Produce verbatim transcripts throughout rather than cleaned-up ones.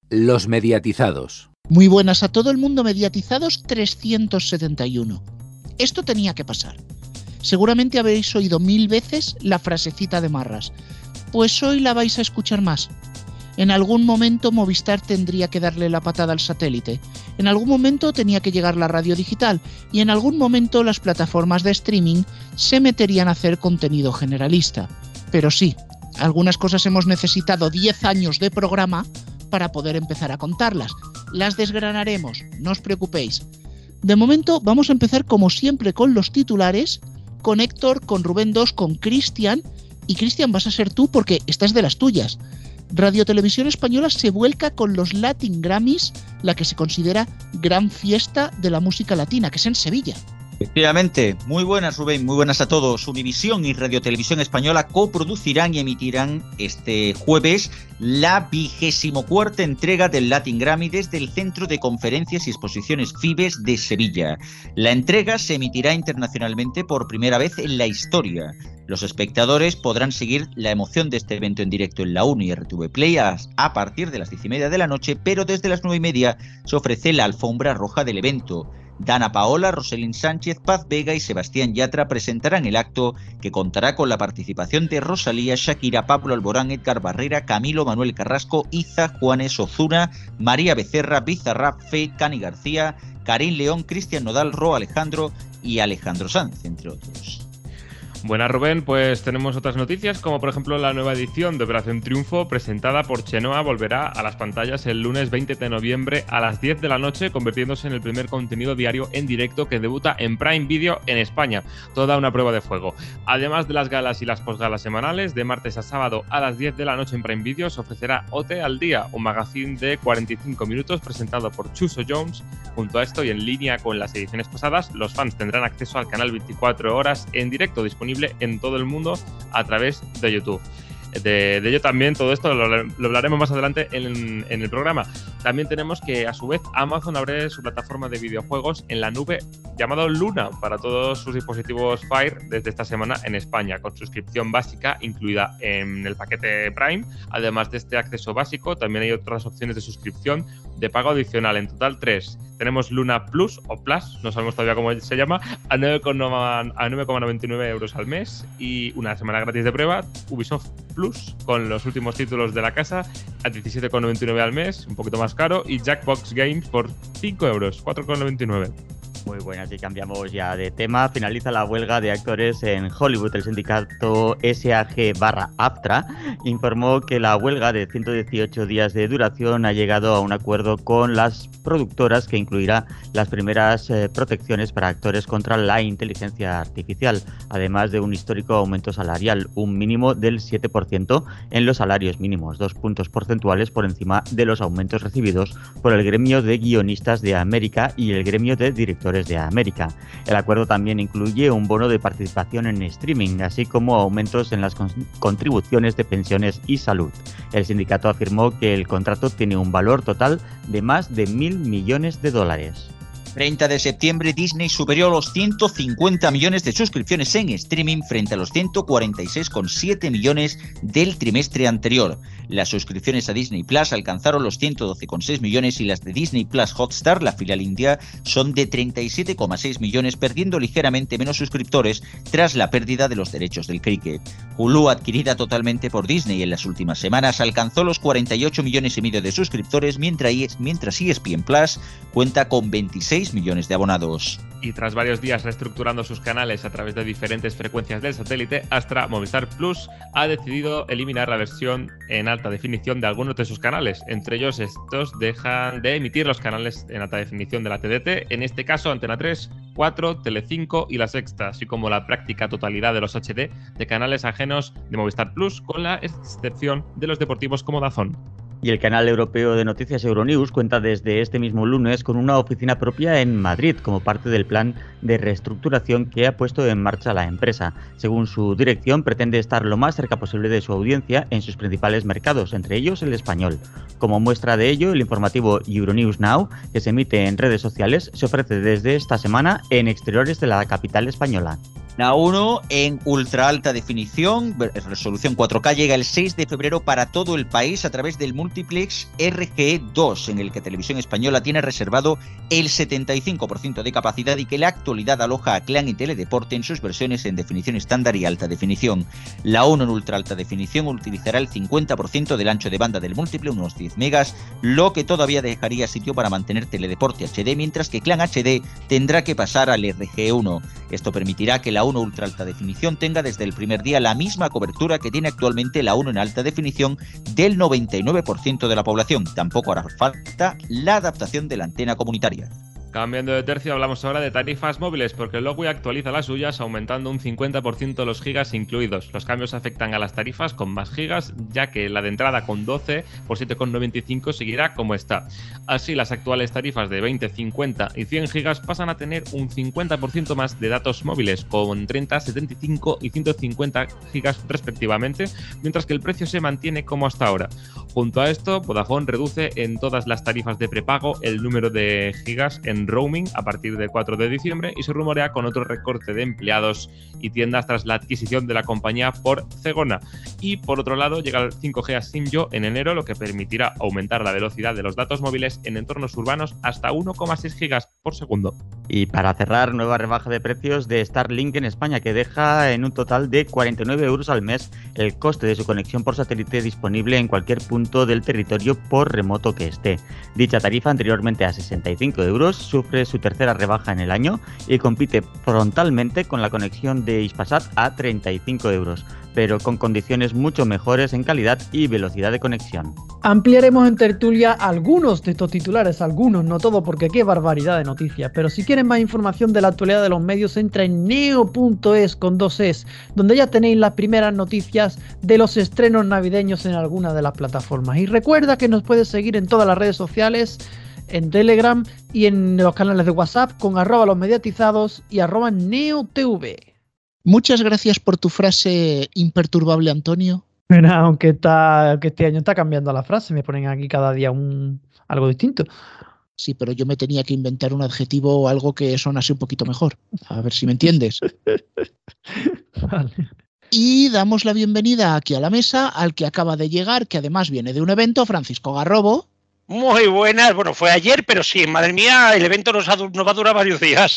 Los mediatizados. Muy buenas a todo el mundo, mediatizados trescientos setenta y uno. Esto tenía que pasar. Seguramente habéis oído mil veces la frasecita de Marras. Pues hoy la vais a escuchar más. En algún momento Movistar tendría que darle la patada al satélite. En algún momento tenía que llegar la radio digital. Y en algún momento las plataformas de streaming se meterían a hacer contenido generalista. Pero sí, algunas cosas hemos necesitado diez años de programa para poder empezar a contarlas. Las desgranaremos, no os preocupéis. De momento vamos a empezar como siempre con los titulares, con Héctor, con Rubén dos, con Cristian. Y Cristian, vas a ser tú porque esta es de las tuyas. Radio Televisión Española se vuelca con los Latin Grammys, la que se considera gran fiesta de la música latina, que es en Sevilla. Efectivamente, muy buenas Rubén, muy buenas a todos. Univisión y Radio Televisión Española coproducirán y emitirán este jueves la vigésimo cuarta entrega del Latin Grammy desde el Centro de Conferencias y Exposiciones Fibes de Sevilla. La entrega se emitirá internacionalmente por primera vez en la historia. Los espectadores podrán seguir la emoción de este evento en directo en la uno y R T V Play a, a partir de las diez y media de la noche, pero desde las nueve y media se ofrece la alfombra roja del evento. Dana Paola, Roselín Sánchez, Paz Vega y Sebastián Yatra presentarán el acto, que contará con la participación de Rosalía, Shakira, Pablo Alborán, Edgar Barrera, Camilo, Manuel Carrasco, Iza, Juanes, Ozuna, María Becerra, Bizarrap, Fate, Cani García, Karim León, Cristian Nodal, Ro Alejandro y Alejandro Sanz, entre otros. Buenas Rubén, pues tenemos otras noticias, como por ejemplo la nueva edición de Operación Triunfo presentada por Chenoa volverá a las pantallas el lunes veinte de noviembre a las diez de la noche, convirtiéndose en el primer contenido diario en directo que debuta en Prime Video en España. Toda una prueba de fuego. Además de las galas y las posgalas semanales, de martes a sábado a las diez de la noche en Prime Video se ofrecerá O T al Día, un magazine de cuarenta y cinco minutos presentado por Chuso Jones. Junto a esto y en línea con las ediciones pasadas, los fans tendrán acceso al canal veinticuatro horas en directo disponible en todo el mundo a través de YouTube. De, de ello también, todo esto lo, lo hablaremos más adelante en, en el programa. También tenemos que, a su vez, Amazon abre su plataforma de videojuegos en la nube llamado Luna para todos sus dispositivos Fire desde esta semana en España, con suscripción básica incluida en el paquete Prime. Además de este acceso básico, también hay otras opciones de suscripción de pago adicional, en total tres. Tenemos Luna Plus o Plus, no sabemos todavía cómo se llama, a nueve coma noventa y nueve euros al mes y una semana gratis de prueba. Ubisoft Plus, con los últimos títulos de la casa, a diecisiete coma noventa y nueve al mes, un poquito más caro, y Jackbox Games por cinco euros, cuatro coma noventa y nueve. Muy buenas, y cambiamos ya de tema. Finaliza la huelga de actores en Hollywood. El sindicato S A G barra AFTRA informó que la huelga de ciento dieciocho días de duración ha llegado a un acuerdo con las productoras que incluirá las primeras eh, protecciones para actores contra la inteligencia artificial, además de un histórico aumento salarial, un mínimo del siete por ciento en los salarios mínimos, dos puntos porcentuales por encima de los aumentos recibidos por el gremio de guionistas de América y el gremio de directores de América. El acuerdo también incluye un bono de participación en streaming, así como aumentos en las con- contribuciones de pensiones y salud. El sindicato afirmó que el contrato tiene un valor total de más de mil millones de dólares. treinta de septiembre, Disney superó los ciento cincuenta millones de suscripciones en streaming frente a los ciento cuarenta y seis coma siete millones del trimestre anterior. Las suscripciones a Disney Plus alcanzaron los ciento doce coma seis millones y las de Disney Plus Hotstar, la filial india, son de treinta y siete coma seis millones, perdiendo ligeramente menos suscriptores tras la pérdida de los derechos del cricket. Hulu, adquirida totalmente por Disney en las últimas semanas, alcanzó los cuarenta y ocho millones y medio de suscriptores, mientras, mientras E S P N Plus cuenta con veintiséis millones de abonados. Y tras varios días reestructurando sus canales a través de diferentes frecuencias del satélite, Astra Movistar Plus ha decidido eliminar la versión en alta definición de algunos de sus canales. Entre ellos, estos dejan de emitir los canales en alta definición de la T D T, en este caso Antena tres, cuatro, Telecinco y La Sexta, así como la práctica totalidad de los H D de canales ajenos de Movistar Plus, con la excepción de los deportivos como DAZN. Y el canal europeo de noticias Euronews cuenta desde este mismo lunes con una oficina propia en Madrid como parte del plan de reestructuración que ha puesto en marcha la empresa. Según su dirección, pretende estar lo más cerca posible de su audiencia en sus principales mercados, entre ellos el español. Como muestra de ello, el informativo Euronews Now, que se emite en redes sociales, se ofrece desde esta semana en exteriores de la capital española. La uno en ultra alta definición, resolución cuatro K, llega el seis de febrero para todo el país a través del multiplex R G E dos, en el que Televisión Española tiene reservado el setenta y cinco por ciento de capacidad y que en la actualidad aloja a Clan y Teledeporte en sus versiones en definición estándar y alta definición. La uno en ultra alta definición utilizará el cincuenta por ciento del ancho de banda del múltiple, unos diez megas, lo que todavía dejaría sitio para mantener Teledeporte H D, mientras que Clan H D tendrá que pasar al R G E uno. Esto permitirá que la uno ultra alta definición tenga desde el primer día la misma cobertura que tiene actualmente la uno en alta definición del noventa y nueve por ciento de la población. Tampoco hará falta la adaptación de la antena comunitaria. Cambiando de tercio, hablamos ahora de tarifas móviles, porque Lowi actualiza las suyas aumentando un cincuenta por ciento los gigas incluidos. Los cambios afectan a las tarifas con más gigas, ya que la de entrada con doce por siete con noventa y cinco seguirá como está. Así, las actuales tarifas de veinte, cincuenta y cien gigas pasan a tener un cincuenta por ciento más de datos móviles, con treinta, setenta y cinco y ciento cincuenta gigas respectivamente, mientras que el precio se mantiene como hasta ahora. Junto a esto, Vodafone reduce en todas las tarifas de prepago el número de gigas en roaming a partir del cuatro de diciembre y se rumorea con otro recorte de empleados y tiendas tras la adquisición de la compañía por Zegona. Y por otro lado, llega el cinco G a Simyo en enero, lo que permitirá aumentar la velocidad de los datos móviles en entornos urbanos hasta uno coma seis gigas por segundo. Y para cerrar, nueva rebaja de precios de Starlink en España, que deja en un total de cuarenta y nueve euros al mes el coste de su conexión por satélite disponible en cualquier punto del territorio por remoto que esté. Dicha tarifa, anteriormente a sesenta y cinco euros, sufre su tercera rebaja en el año y compite frontalmente con la conexión de Hispasat a treinta y cinco euros, pero con condiciones mucho mejores en calidad y velocidad de conexión. Ampliaremos en tertulia algunos de estos titulares, algunos, no todo, porque qué barbaridad de noticias. Pero si quieren más información de la actualidad de los medios, entra en neo punto es con dos es, donde ya tenéis las primeras noticias de los estrenos navideños en alguna de las plataformas. Y recuerda que nos puedes seguir en todas las redes sociales, en Telegram y en los canales de WhatsApp con arroba los mediatizados y arroba neotv. Muchas gracias por tu frase imperturbable, Antonio. Mira, aunque, está, que este año está cambiando la frase, me ponen aquí cada día un algo distinto. Sí, pero yo me tenía que inventar un adjetivo o algo que sonase un poquito mejor. A ver si me entiendes. Vale. Y damos la bienvenida aquí a la mesa al que acaba de llegar, que además viene de un evento, Francisco Garrobo. Muy buenas. Bueno, fue ayer, pero sí, madre mía, el evento nos, ha, nos va a durar varios días.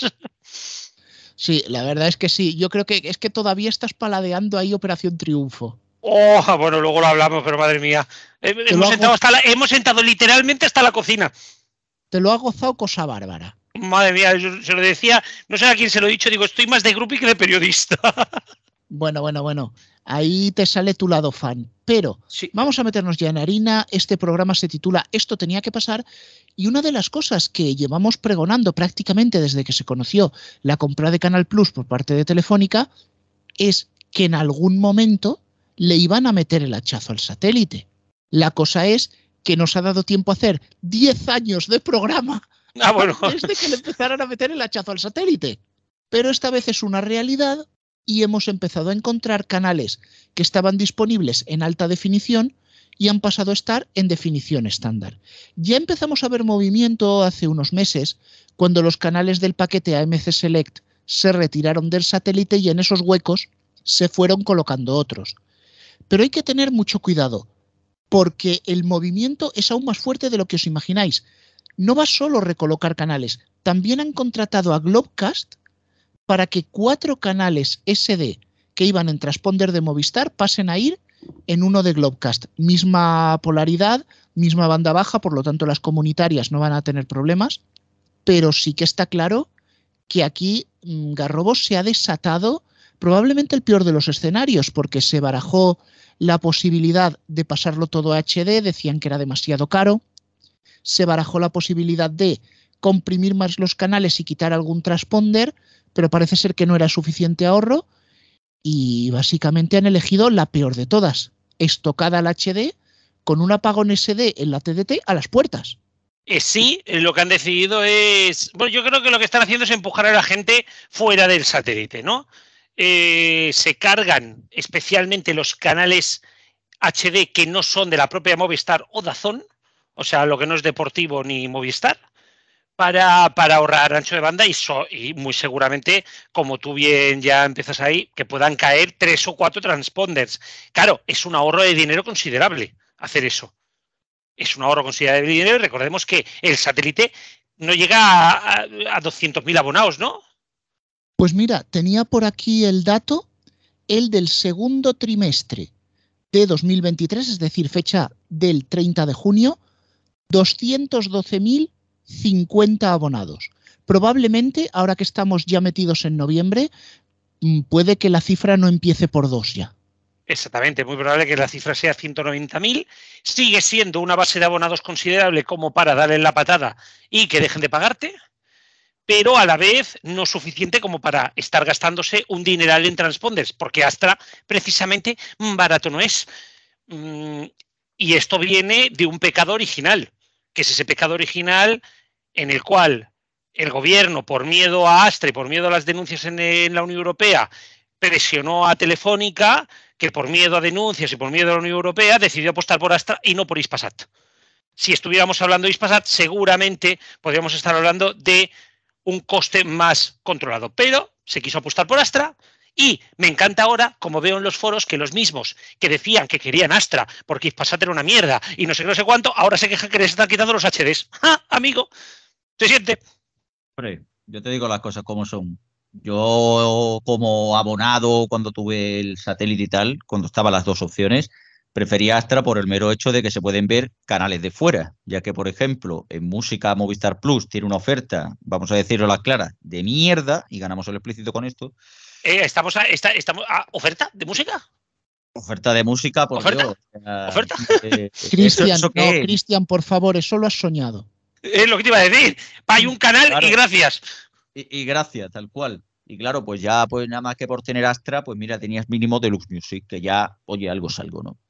Sí, la verdad es que sí. Yo creo que es que todavía estás paladeando ahí Operación Triunfo. Oh, bueno, luego lo hablamos, pero madre mía. Hemos sentado, hasta la, hemos sentado literalmente hasta la cocina. Te lo ha gozado cosa bárbara. Madre mía, yo se lo decía, no sé a quién se lo he dicho, digo, estoy más de groupie que de periodista. Bueno, bueno, bueno. Ahí te sale tu lado fan. Pero sí, vamos a meternos ya en harina. Este programa se titula Esto tenía que pasar. Y una de las cosas que llevamos pregonando prácticamente desde que se conoció la compra de Canal Plus por parte de Telefónica es que en algún momento le iban a meter el hachazo al satélite. La cosa es que nos ha dado tiempo a hacer diez años de programa ah, bueno. desde que le empezaron a meter el hachazo al satélite. Pero esta vez es una realidad y hemos empezado a encontrar canales que estaban disponibles en alta definición y han pasado a estar en definición estándar. Ya empezamos a ver movimiento hace unos meses cuando los canales del paquete A M C Select se retiraron del satélite y en esos huecos se fueron colocando otros. Pero hay que tener mucho cuidado, porque el movimiento es aún más fuerte de lo que os imagináis. No va solo a recolocar canales, también han contratado a Globecast para que cuatro canales ese de que iban en transponder de Movistar pasen a ir en uno de Globecast. Misma polaridad, misma banda baja, por lo tanto las comunitarias no van a tener problemas, pero sí que está claro que aquí Garrobo se ha desatado probablemente el peor de los escenarios, porque se barajó la posibilidad de pasarlo todo a H D, decían que era demasiado caro, se barajó la posibilidad de comprimir más los canales y quitar algún transponder, pero parece ser que no era suficiente ahorro y básicamente han elegido la peor de todas, estocada al H D con un apagón S D en la T D T a las puertas. Eh, sí, lo que han decidido es... Bueno, yo creo que lo que están haciendo es empujar a la gente fuera del satélite, ¿no? Eh, se cargan especialmente los canales H D que no son de la propia Movistar o DAZN, o sea, lo que no es deportivo ni Movistar, para, para ahorrar ancho de banda y, so, y muy seguramente, como tú bien ya empiezas ahí, que puedan caer tres o cuatro transponders. Claro, es un ahorro de dinero considerable hacer eso. Es un ahorro considerable de dinero. Recordemos que el satélite no llega a, a, a doscientos mil abonados, ¿no? Pues mira, tenía por aquí el dato, el del segundo trimestre de dos mil veintitrés, es decir, fecha del treinta de junio, doscientos doce mil cincuenta abonados. Probablemente, ahora que estamos ya metidos en noviembre, puede que la cifra no empiece por dos ya. Exactamente, muy probable que la cifra sea ciento noventa mil. Sigue siendo una base de abonados considerable como para darle la patada y que dejen de pagarte, pero a la vez no suficiente como para estar gastándose un dineral en transponders, porque Astra precisamente barato no es. Y esto viene de un pecado original, que es ese pecado original en el cual el gobierno, por miedo a Astra y por miedo a las denuncias en, en la Unión Europea, presionó a Telefónica, que por miedo a denuncias y por miedo a la Unión Europea decidió apostar por Astra y no por Hispasat. Si estuviéramos hablando de Hispasat, seguramente podríamos estar hablando de un coste más controlado, pero se quiso apostar por Astra. Y me encanta ahora, como veo en los foros, que los mismos que decían que querían Astra porque Hispasat era una mierda y no sé qué, no sé cuánto, ahora se quejan que les están quitando los H Ds. ¡Ah, amigo! ¿Se siente? Hombre, yo te digo las cosas como son. Yo, como abonado, cuando tuve el satélite y tal, cuando estaban las dos opciones, prefería Astra por el mero hecho de que se pueden ver canales de fuera, ya que, por ejemplo, en música Movistar Plus tiene una oferta, vamos a decirlo a la clara, de mierda, y ganamos el explícito con esto. Eh, ¿Estamos a, está, estamos a oferta de música? Oferta de música, por ¿Oferta? Dios. O sea, ¿Oferta? Eh, Cristian, ¿eso, eso no, qué? Cristian, por favor, eso lo has soñado. Es lo que te iba a decir. Hay un canal Claro. y gracias. Y, y gracias, tal cual. Y claro, pues ya, pues nada más que por tener Astra, pues mira, tenías mínimo Deluxe Music, que ya, oye, algo es algo, ¿no?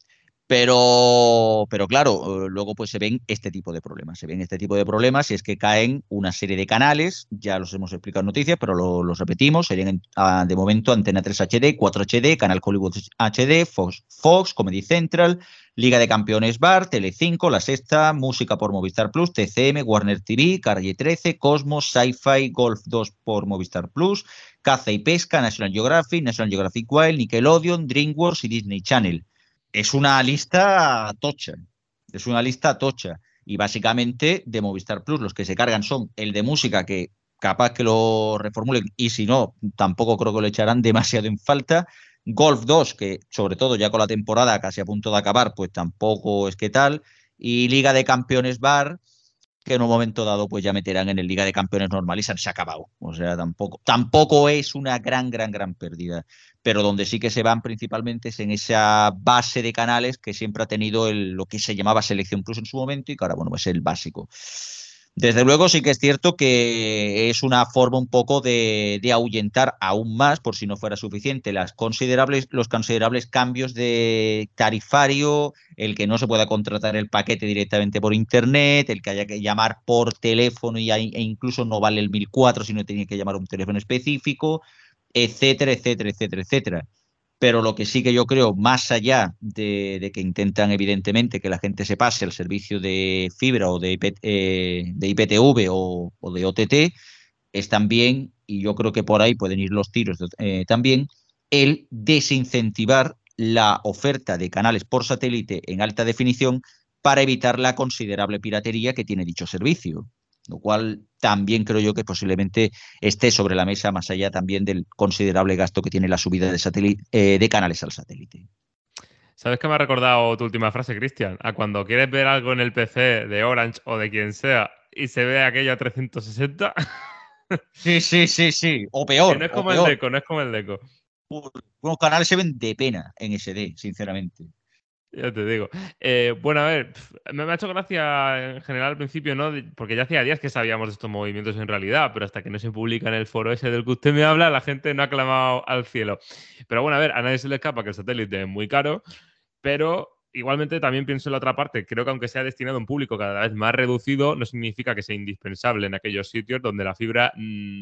Pero, pero claro, luego pues se ven este tipo de problemas, se ven este tipo de problemas y es que caen una serie de canales, ya los hemos explicado en noticias, pero lo, los repetimos, serían a, de momento Antena tres H D, cuatro H D, Canal Hollywood H D, Fox, Fox, Comedy Central, Liga de Campeones Bar, Telecinco, La Sexta, Música por Movistar Plus, T C M, Warner T V, Calle trece, Cosmos, Sci-Fi, Golf dos por Movistar Plus, Caza y Pesca, National Geographic, National Geographic Wild, Nickelodeon, DreamWorks y Disney Channel. Es una lista tocha, es una lista tocha. Y básicamente de Movistar Plus los que se cargan son el de música, que capaz que lo reformulen, y si no, tampoco creo que lo echarán demasiado en falta. Golf dos, que sobre todo ya con la temporada casi a punto de acabar, pues tampoco es que tal. Y Liga de Campeones Bar, que en un momento dado pues ya meterán en el Liga de Campeones normal y se ha acabado. O sea, tampoco, tampoco es una gran, gran, gran pérdida. Pero donde sí que se van principalmente es en esa base de canales que siempre ha tenido el, lo que se llamaba Selección Plus en su momento y que ahora, bueno, es el básico. Desde luego sí que es cierto que es una forma un poco de, de ahuyentar aún más, por si no fuera suficiente, las considerables, los considerables cambios de tarifario, el que no se pueda contratar el paquete directamente por internet, el que haya que llamar por teléfono y hay, e incluso no vale el mil cuatro, sino tiene que llamar a un teléfono específico, etcétera, etcétera, etcétera, etcétera. Pero lo que sí que yo creo, más allá de, de que intentan evidentemente que la gente se pase al servicio de fibra o de, I P, eh, de I P T V o, o de O T T, es también, y yo creo que por ahí pueden ir los tiros eh, también, el desincentivar la oferta de canales por satélite en alta definición para evitar la considerable piratería que tiene dicho servicio. Lo cual también creo yo que posiblemente esté sobre la mesa, más allá también del considerable gasto que tiene la subida de, satélite, eh, de canales al satélite. ¿Sabes qué me ha recordado tu última frase, Cristian? A cuando quieres ver algo en el P C de Orange o de quien sea y se ve aquello a trescientos sesenta. Sí, sí, sí, sí. O peor. Que no es como o el peor. Deco, no es como el Deco. Unos canales se ven de pena en S D, sinceramente. Ya te digo. Eh, bueno, a ver, me, me ha hecho gracia en general al principio, ¿no? Porque ya hacía días que sabíamos de estos movimientos en realidad, pero hasta que no se publica en el foro ese del que usted me habla, la gente no ha clamado al cielo. Pero bueno, a ver, a nadie se le escapa que el satélite es muy caro, pero igualmente también pienso en la otra parte. Creo que aunque sea destinado a un público cada vez más reducido, no significa que sea indispensable en aquellos sitios donde la fibra mmm,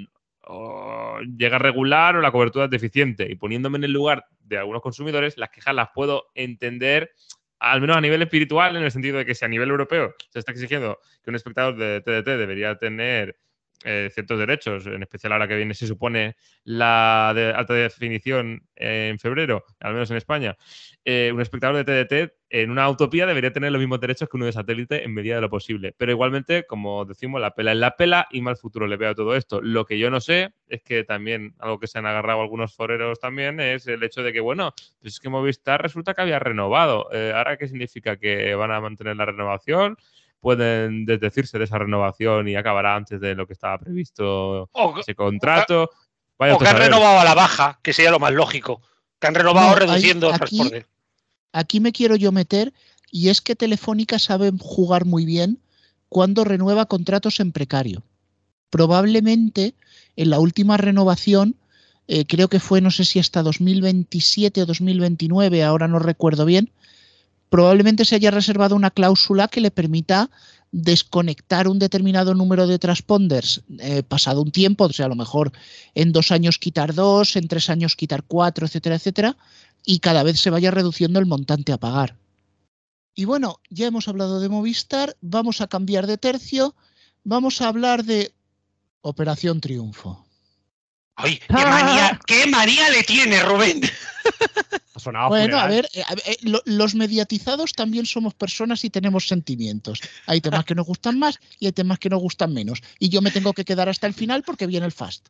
o llega regular o la cobertura es deficiente. Y poniéndome en el lugar de algunos consumidores, las quejas las puedo entender al menos a nivel espiritual, en el sentido de que si a nivel europeo se está exigiendo que un espectador de T D T debería tener eh, ciertos derechos, en especial ahora que viene, se supone, la de alta definición en febrero, al menos en España, eh, un espectador de T D T en una utopía debería tener los mismos derechos que uno de satélite en medida de lo posible. Pero igualmente, como decimos, la pela es la pela y mal futuro le veo a todo esto. Lo que yo no sé es que también, algo que se han agarrado algunos foreros también, es el hecho de que, bueno, pues es que Movistar resulta que había renovado. Eh, ¿Ahora qué significa? ¿Que van a mantener la renovación? ¿Pueden desdecirse de esa renovación y acabará antes de lo que estaba previsto o, ese contrato? Vaya o que han renovado a la baja, que sería lo más lógico. Que han renovado no, reduciendo hay, aquí, transporte. Aquí me quiero yo meter, y es que Telefónica sabe jugar muy bien cuando renueva contratos en precario. Probablemente en la última renovación, eh, creo que fue, no sé si hasta dos mil veintisiete o dos mil veintinueve, ahora no recuerdo bien, probablemente se haya reservado una cláusula que le permita desconectar un determinado número de transponders eh, pasado un tiempo, o sea, a lo mejor en dos años quitar dos, en tres años quitar cuatro, etcétera, etcétera, y cada vez se vaya reduciendo el montante a pagar. Y bueno, ya hemos hablado de Movistar, vamos a cambiar de tercio, vamos a hablar de Operación Triunfo. ¡Ay, qué manía, qué manía le tiene, Rubén! Ha sonado bueno, funeral. a ver, a ver eh, lo, los mediatizados también somos personas y tenemos sentimientos. Hay temas que nos gustan más y hay temas que nos gustan menos. Y yo me tengo que quedar hasta el final porque viene el fast.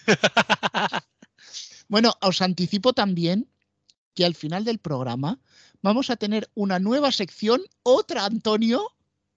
Bueno, os anticipo también que al final del programa vamos a tener una nueva sección, otra, Antonio.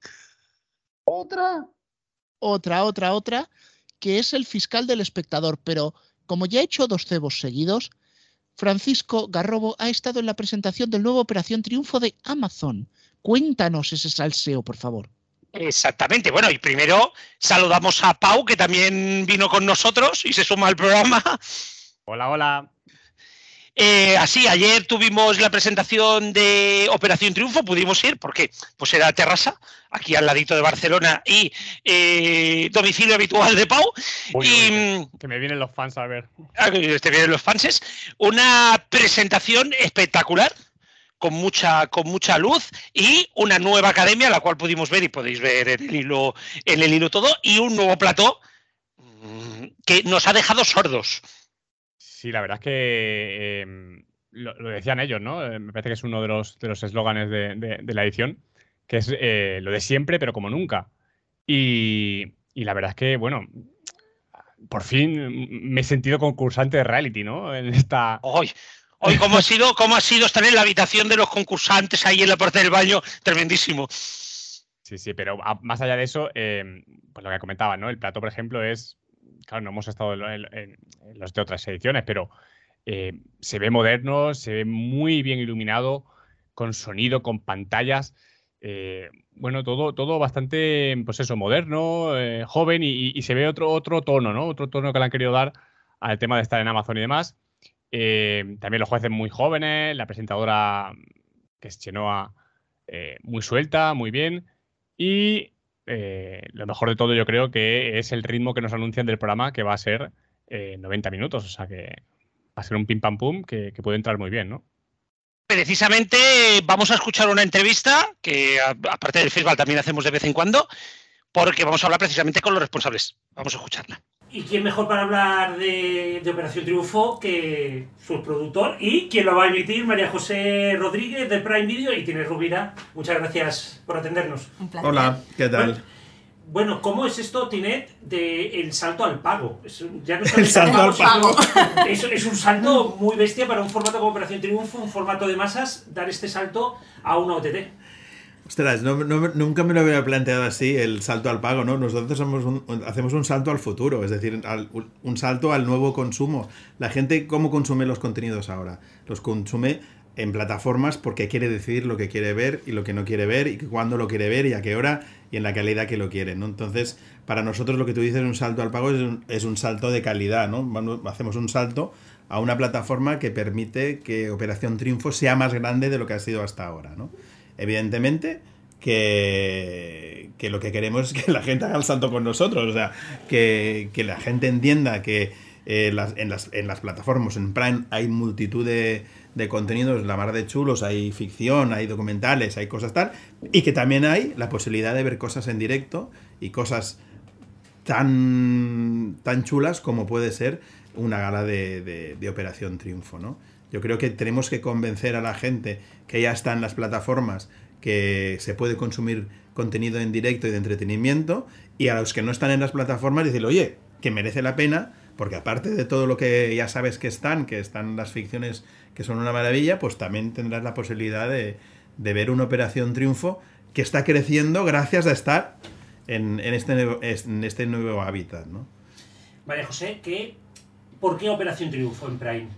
Otra. Otra, otra, otra, que es el fiscal del espectador. Pero como ya he hecho dos cebos seguidos, Francisco Garrobo ha estado en la presentación del nuevo Operación Triunfo de Amazon. Cuéntanos ese salseo, por favor. Exactamente. Bueno, y primero saludamos a Pau, que también vino con nosotros y se suma al programa. Hola, hola. Eh, así, ayer tuvimos la presentación de Operación Triunfo, pudimos ir, porque pues era Terrassa, aquí al ladito de Barcelona, y eh, domicilio habitual de Pau. Uy, y, uy, que, que me vienen los fans a ver. Te vienen los fans. Una presentación espectacular, con mucha, con mucha luz, y una nueva academia, la cual pudimos ver y podéis ver en el hilo, en el hilo todo, y un nuevo plató que nos ha dejado sordos. Sí, la verdad es que eh, lo, lo decían ellos, ¿no? Eh, me parece que es uno de los de los eslóganes de, de, de la edición, que es eh, lo de siempre, pero como nunca. Y, y la verdad es que, bueno, por fin me he sentido concursante de reality, ¿no? En esta... Hoy, hoy ¿cómo ha sido, cómo ha sido estar en la habitación de los concursantes ahí en la parte del baño? Tremendísimo. Sí, sí, pero a, más allá de eso, eh, pues lo que comentaba, ¿no? El plató, por ejemplo, es... Claro, no hemos estado en, en, en las de otras ediciones, pero eh, se ve moderno, se ve muy bien iluminado, con sonido, con pantallas. Eh, bueno, todo, todo bastante, pues eso, moderno, eh, joven y, y se ve otro, otro tono, ¿no? Otro tono que le han querido dar al tema de estar en Amazon y demás. Eh, también los jueces muy jóvenes, la presentadora, que es Chenoa, eh, muy suelta, muy bien. Y... Eh, lo mejor de todo yo creo que es el ritmo que nos anuncian del programa, que va a ser eh, noventa minutos, o sea que va a ser un pim pam pum que, que puede entrar muy bien, ¿no? Precisamente vamos a escuchar una entrevista que aparte del festival también hacemos de vez en cuando, porque vamos a hablar precisamente con los responsables. Vamos a escucharla. ¿Y quién mejor para hablar de, de Operación Triunfo que su productor y quien lo va a emitir? María José Rodríguez de Prime Video y Tine Rubira. Muchas gracias por atendernos. Un placer. Hola, ¿qué tal? Bueno, bueno, ¿cómo es esto, Tinet, de el salto al pago? Es, ya no es el salto al pago. Es, es un salto muy bestia para un formato como Operación Triunfo, un formato de masas, dar este salto a una O T T. Ostras, no, no, nunca me lo había planteado así, el salto al pago, ¿no? Nosotros somos un, hacemos un salto al futuro, es decir, al, un salto al nuevo consumo. La gente, ¿cómo consume los contenidos ahora? Los consume en plataformas porque quiere decidir lo que quiere ver y lo que no quiere ver y cuándo lo quiere ver y a qué hora y en la calidad que lo quiere, ¿no? Entonces, para nosotros lo que tú dices, un salto al pago es un, es un salto de calidad, ¿no? Hacemos un salto a una plataforma que permite que Operación Triunfo sea más grande de lo que ha sido hasta ahora, ¿no? Evidentemente que, que lo que queremos es que la gente haga el salto con nosotros, o sea, que, que la gente entienda que, eh, las, en, las, en las plataformas, en Prime hay multitud de, de contenidos, la mar de chulos, hay ficción, hay documentales, hay cosas tal, y que también hay la posibilidad de ver cosas en directo y cosas tan, tan chulas como puede ser una gala de, de, de Operación Triunfo, ¿no? Yo creo que tenemos que convencer a la gente que ya está en las plataformas, que se puede consumir contenido en directo y de entretenimiento, y a los que no están en las plataformas decirle, oye, que merece la pena, porque aparte de todo lo que ya sabes que están, que están las ficciones que son una maravilla, pues también tendrás la posibilidad de, de ver una Operación Triunfo que está creciendo gracias a estar en, en, este, nuevo, en este nuevo hábitat, ¿no? María José, ¿qué, ¿por qué Operación Triunfo en Prime?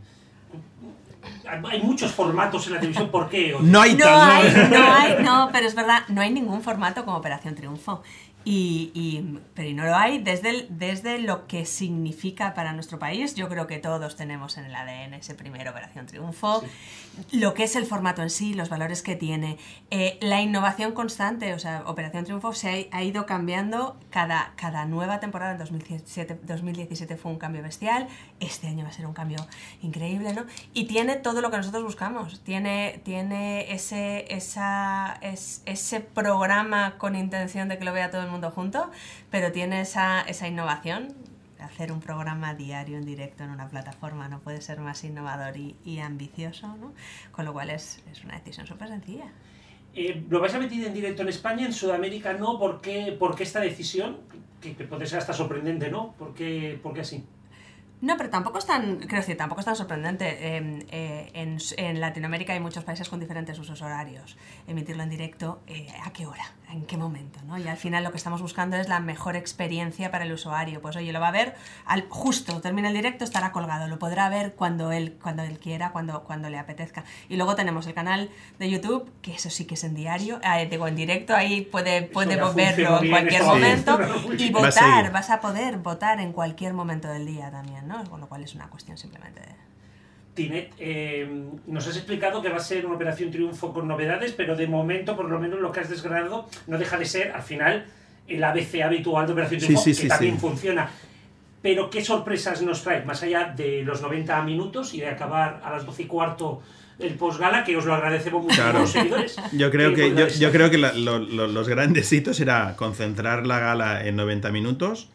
Hay muchos formatos en la televisión, ¿por qué? No hay, no, hay, no hay, no, pero es verdad, no hay ningún formato como Operación Triunfo. Y, y, pero y no lo hay desde, el, desde lo que significa para nuestro país. Yo creo que todos tenemos en el A D N ese primer Operación Triunfo, sí. Lo que es el formato en sí, los valores que tiene, eh, la innovación constante. O sea, Operación Triunfo se ha, ha ido cambiando cada, cada nueva temporada. En dos mil diecisiete, dos mil diecisiete fue un cambio bestial, este año va a ser un cambio increíble, ¿no? Y tiene todo lo que nosotros buscamos, tiene, tiene ese, esa, es, ese programa con intención de que lo vea todo el mundo junto, pero tiene esa, esa innovación. Hacer un programa diario en directo en una plataforma no puede ser más innovador y, y ambicioso, ¿no? Con lo cual es, es una decisión súper sencilla. Eh, ¿Lo vais a meter en directo en España? ¿En Sudamérica no? ¿Por qué, por qué esta decisión? Que, que puede ser hasta sorprendente, ¿no? ¿Por qué, por qué así? No, pero tampoco es tan, quiero decir, tampoco es tan sorprendente. Eh, eh, en, en Latinoamérica hay muchos países con diferentes usos horarios. Emitirlo en directo, eh, ¿a qué hora? ¿En qué momento? ¿No? Y al final lo que estamos buscando es la mejor experiencia para el usuario. Pues oye, lo va a ver, al, justo termina el directo, estará colgado. Lo podrá ver cuando él, cuando él quiera, cuando, cuando le apetezca. Y luego tenemos el canal de YouTube, que eso sí que es en diario, eh, digo, en directo, ahí puede, puede verlo en cualquier momento. Sí. Y votar, vas a poder votar en cualquier momento del día también, ¿no? Con lo cual es una cuestión simplemente de... Tinet, eh, nos has explicado que va a ser una Operación Triunfo con novedades, pero de momento, por lo menos lo que has desgranado, no deja de ser, al final, el A B C habitual de Operación Triunfo, sí, sí, que sí, también sí. funciona. Pero, ¿qué sorpresas nos trae? Más allá de los noventa minutos y de acabar a las doce y cuarto el postgala, que os lo agradecemos mucho claro. a los seguidores. Yo creo que, yo, yo creo que la, lo, lo, los grandes hitos era concentrar la gala en noventa minutos,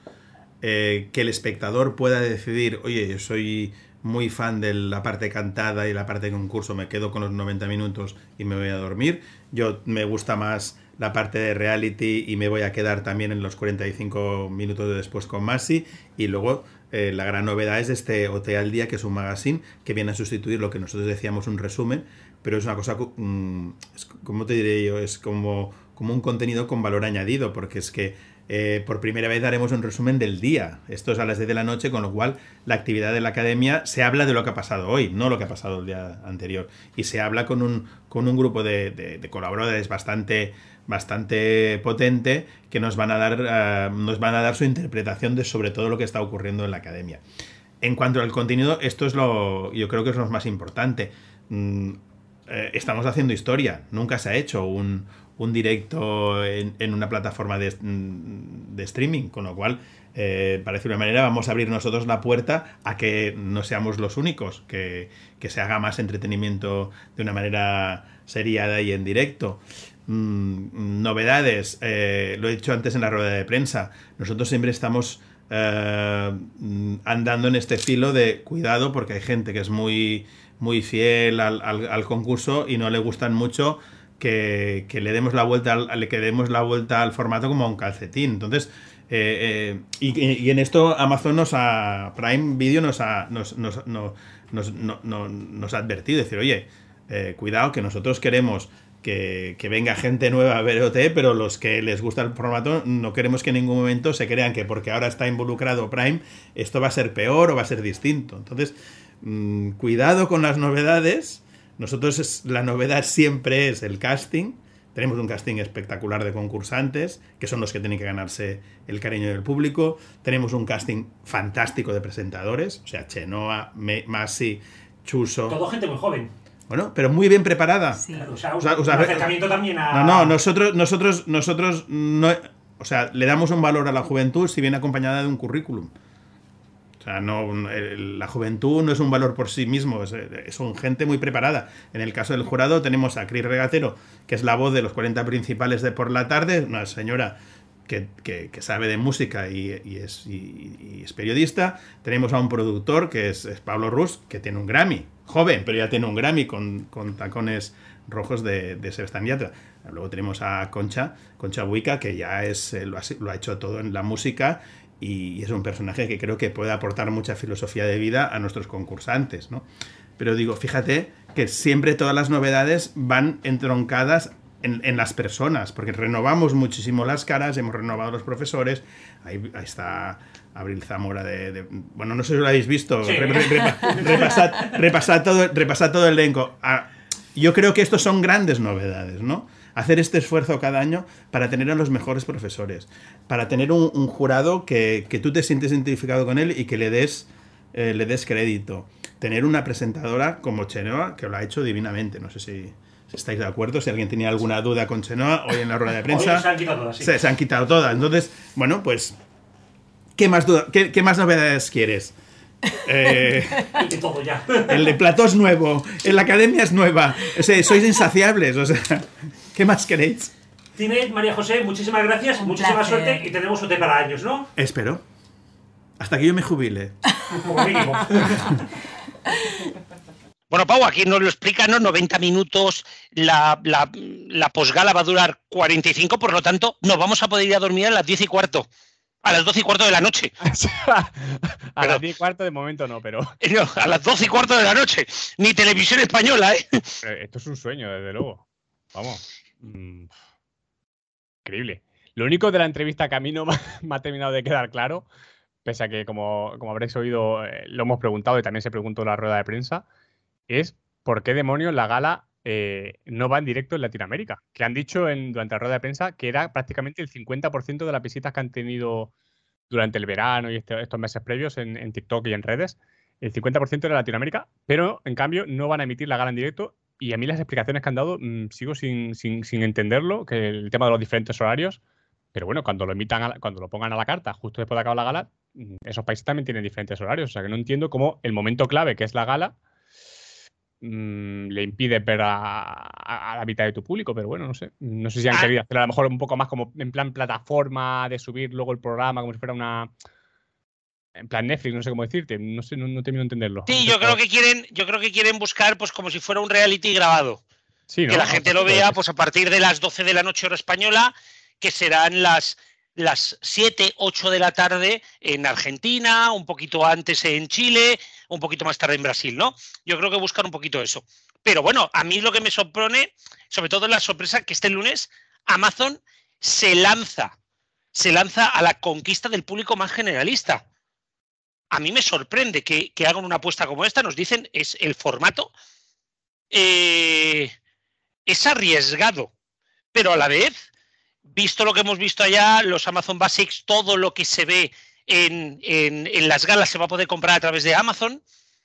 eh, que el espectador pueda decidir, oye, yo soy muy fan de la parte cantada y la parte de concurso, me quedo con los noventa minutos y me voy a dormir. Yo me gusta más la parte de reality y me voy a quedar también en los cuarenta y cinco minutos de después con Masi. Y luego eh, la gran novedad es este O T al Día, que es un magazine que viene a sustituir lo que nosotros decíamos un resumen, pero es una cosa, mm, es, ¿cómo te diré yo? Es como, como un contenido con valor añadido, porque es que Eh, por primera vez daremos un resumen del día. Esto es a las diez de la noche, con lo cual la actividad de la academia se habla de lo que ha pasado hoy, no lo que ha pasado el día anterior. Y se habla con un, con un grupo de, de, de colaboradores bastante, bastante potente que nos van a dar, uh, nos van a dar su interpretación de sobre todo lo que está ocurriendo en la academia. En cuanto al contenido, esto es lo, yo creo que es lo más importante. Mm, eh, estamos haciendo historia. Nunca se ha hecho un un directo en, en una plataforma de, de streaming, con lo cual, eh, para decirlo de una manera, vamos a abrir nosotros la puerta a que no seamos los únicos, que, que se haga más entretenimiento de una manera seriada y en directo. Mm, novedades, eh, lo he dicho antes en la rueda de prensa, nosotros siempre estamos eh, andando en este filo de cuidado, porque hay gente que es muy, muy fiel al, al, al concurso y no le gustan mucho Que, que le demos la vuelta al, que demos la vuelta al formato como a un calcetín. Entonces, eh, eh, y, y en esto Amazon nos ha, Prime Video nos ha, nos, nos, no, nos, no, no, nos ha advertido, decir, oye, eh, cuidado, que nosotros queremos que, que venga gente nueva a ver O T, pero los que les gusta el formato no queremos que en ningún momento se crean que porque ahora está involucrado Prime, esto va a ser peor o va a ser distinto. Entonces, mmm, cuidado con las novedades. Nosotros es, la novedad siempre es el casting. Tenemos un casting espectacular de concursantes, que son los que tienen que ganarse el cariño del público. Tenemos un casting fantástico de presentadores, o sea, Chenoa, Masi, Chuso. Todo gente muy joven. Bueno, pero muy bien preparada. Sí. O sea, o sea, un acercamiento también a... No, no, nosotros, nosotros, nosotros no, o sea, le damos un valor a la juventud si viene acompañada de un currículum. O sea, no, el, la juventud no es un valor por sí mismo, es, son gente muy preparada. En el caso del jurado tenemos a Cris Regatero, que es la voz de los cuarenta principales de Por la Tarde, una señora que, que, que sabe de música y, y, es, y, y es periodista. Tenemos a un productor, que es, es Pablo Rus, que tiene un Grammy, joven, pero ya tiene un Grammy con, con tacones rojos de, de Sebastián Yatra. Luego tenemos a Concha, Concha Buica, que ya es, lo ha, lo ha hecho todo en la música y es un personaje que creo que puede aportar mucha filosofía de vida a nuestros concursantes, ¿no? Pero digo, fíjate que siempre todas las novedades van entroncadas en, en las personas, porque renovamos muchísimo las caras, hemos renovado los profesores, ahí, ahí está Abril Zamora de, de... Bueno, no sé si lo habéis visto, sí. re, re, repa, repasad, repasad, todo, repasad todo el elenco. Ah, yo creo que estos son grandes novedades, ¿no? Hacer este esfuerzo cada año para tener a los mejores profesores, para tener un, un jurado que, que tú te sientes identificado con él y que le des, eh, le des crédito. Tener una presentadora como Chenoa, que lo ha hecho divinamente. No sé si, si estáis de acuerdo, si alguien tenía alguna duda con Chenoa, hoy en la rueda de prensa. Hoy se han quitado todas, sí. Se, se han quitado todas. Entonces, bueno, pues, ¿qué más, duda, qué, qué más novedades quieres? Eh, de todo ya. El de plató es nuevo, en la academia es nueva, o sea, sois insaciables, o sea, ¿qué más queréis? Cine, María José, muchísimas gracias, Un muchísima placer. suerte y tenemos usted para años, ¿no? Espero. Hasta que yo me jubile. Como mínimo. Bueno, Pau, aquí nos lo explican, ¿no? noventa minutos, la, la, la posgala va a durar cuarenta y cinco, por lo tanto, nos vamos a poder ir a dormir a las diez y cuarto. A las doce y cuarto de la noche. a Pero, las diez y cuarto de momento no, pero... No, a las doce y cuarto de la noche. Ni televisión española, ¿eh? Pero esto es un sueño, desde luego. Vamos. Mm, increíble. Lo único de la entrevista que a mí no me, me ha terminado de quedar claro, pese a que, como, como habréis oído, eh, lo hemos preguntado y también se preguntó en la rueda de prensa, es por qué demonios la gala eh, no va en directo en Latinoamérica. Que han dicho en, durante la rueda de prensa que era prácticamente el cincuenta por ciento de las visitas que han tenido durante el verano y este, estos meses previos en, en TikTok y en redes. El cincuenta por ciento era Latinoamérica, pero en cambio no van a emitir la gala en directo. Y a mí las explicaciones que han dado mmm, sigo sin, sin, sin entenderlo, que el tema de los diferentes horarios. Pero bueno, cuando lo emitan, a la, cuando lo pongan a la carta justo después de acabar la gala, esos países también tienen diferentes horarios. O sea que no entiendo cómo el momento clave, que es la gala, mmm, le impide ver a, a, a la mitad de tu público. Pero bueno, no sé. No sé si han ah. querido hacer a lo mejor un poco más como en plan plataforma de subir luego el programa, como si fuera una... En plan Netflix, no sé cómo decirte. No sé, no, no termino de entenderlo. Sí, yo creo que quieren, yo creo que quieren buscar pues como si fuera un reality grabado. Sí, ¿no? Que la gente lo vea pues a partir de las doce de la noche hora española, que serán las, las siete, ocho de la tarde en Argentina, un poquito antes en Chile, un poquito más tarde en Brasil, ¿no? Yo creo que buscan un poquito eso. Pero bueno, a mí lo que me sorprende, sobre todo la sorpresa, que este lunes Amazon se lanza, se lanza a la conquista del público más generalista. A mí me sorprende que, que hagan una apuesta como esta. Nos dicen, es el formato eh, es arriesgado, pero a la vez, visto lo que hemos visto allá, los Amazon Basics, todo lo que se ve en, en, en las galas se va a poder comprar a través de Amazon.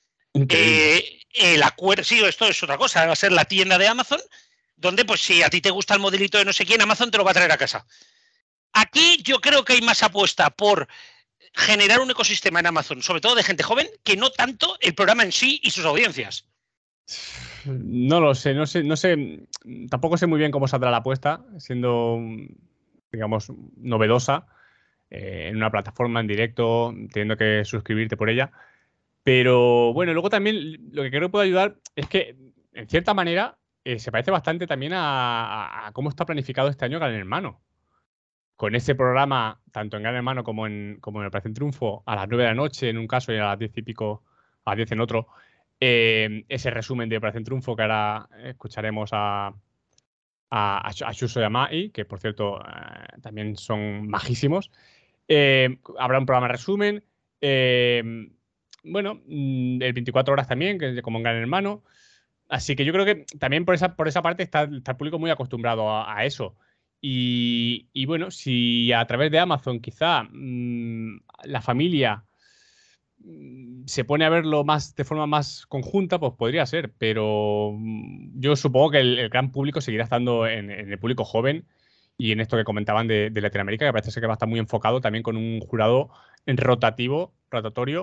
Eh, el acuerdo, sí, esto es otra cosa, va a ser la tienda de Amazon, donde pues si a ti te gusta el modelito de no sé quién, Amazon te lo va a traer a casa. Aquí yo creo que hay más apuesta por generar un ecosistema en Amazon, sobre todo de gente joven, que no tanto el programa en sí y sus audiencias. No lo sé, no sé, no sé, tampoco sé muy bien cómo saldrá la apuesta, siendo, digamos, novedosa, eh, en una plataforma en directo, teniendo que suscribirte por ella. Pero bueno, luego también lo que creo que puede ayudar es que, en cierta manera, eh, se parece bastante también a, a, a cómo está planificado este año Gran Hermano. Con ese programa, tanto en Gran Hermano como en, como en Operación Triunfo, a las nueve de la noche en un caso y a las diez y pico, a las diez en otro, eh, ese resumen de Operación Triunfo que ahora escucharemos a, a, a Xuso y a Mai, que por cierto eh, también son majísimos. Eh, habrá un programa de resumen. Eh, bueno, el veinticuatro horas también, que es como en Gran Hermano. Así que yo creo que también por esa, por esa parte está, está el público muy acostumbrado a, a eso. Y, y bueno, si a través de Amazon quizá mmm, la familia mmm, se pone a verlo más de forma más conjunta, pues podría ser. Pero mmm, yo supongo que el, el gran público seguirá estando en, en el público joven y en esto que comentaban de, de Latinoamérica, que parece ser que va a estar muy enfocado también con un jurado rotativo, rotatorio,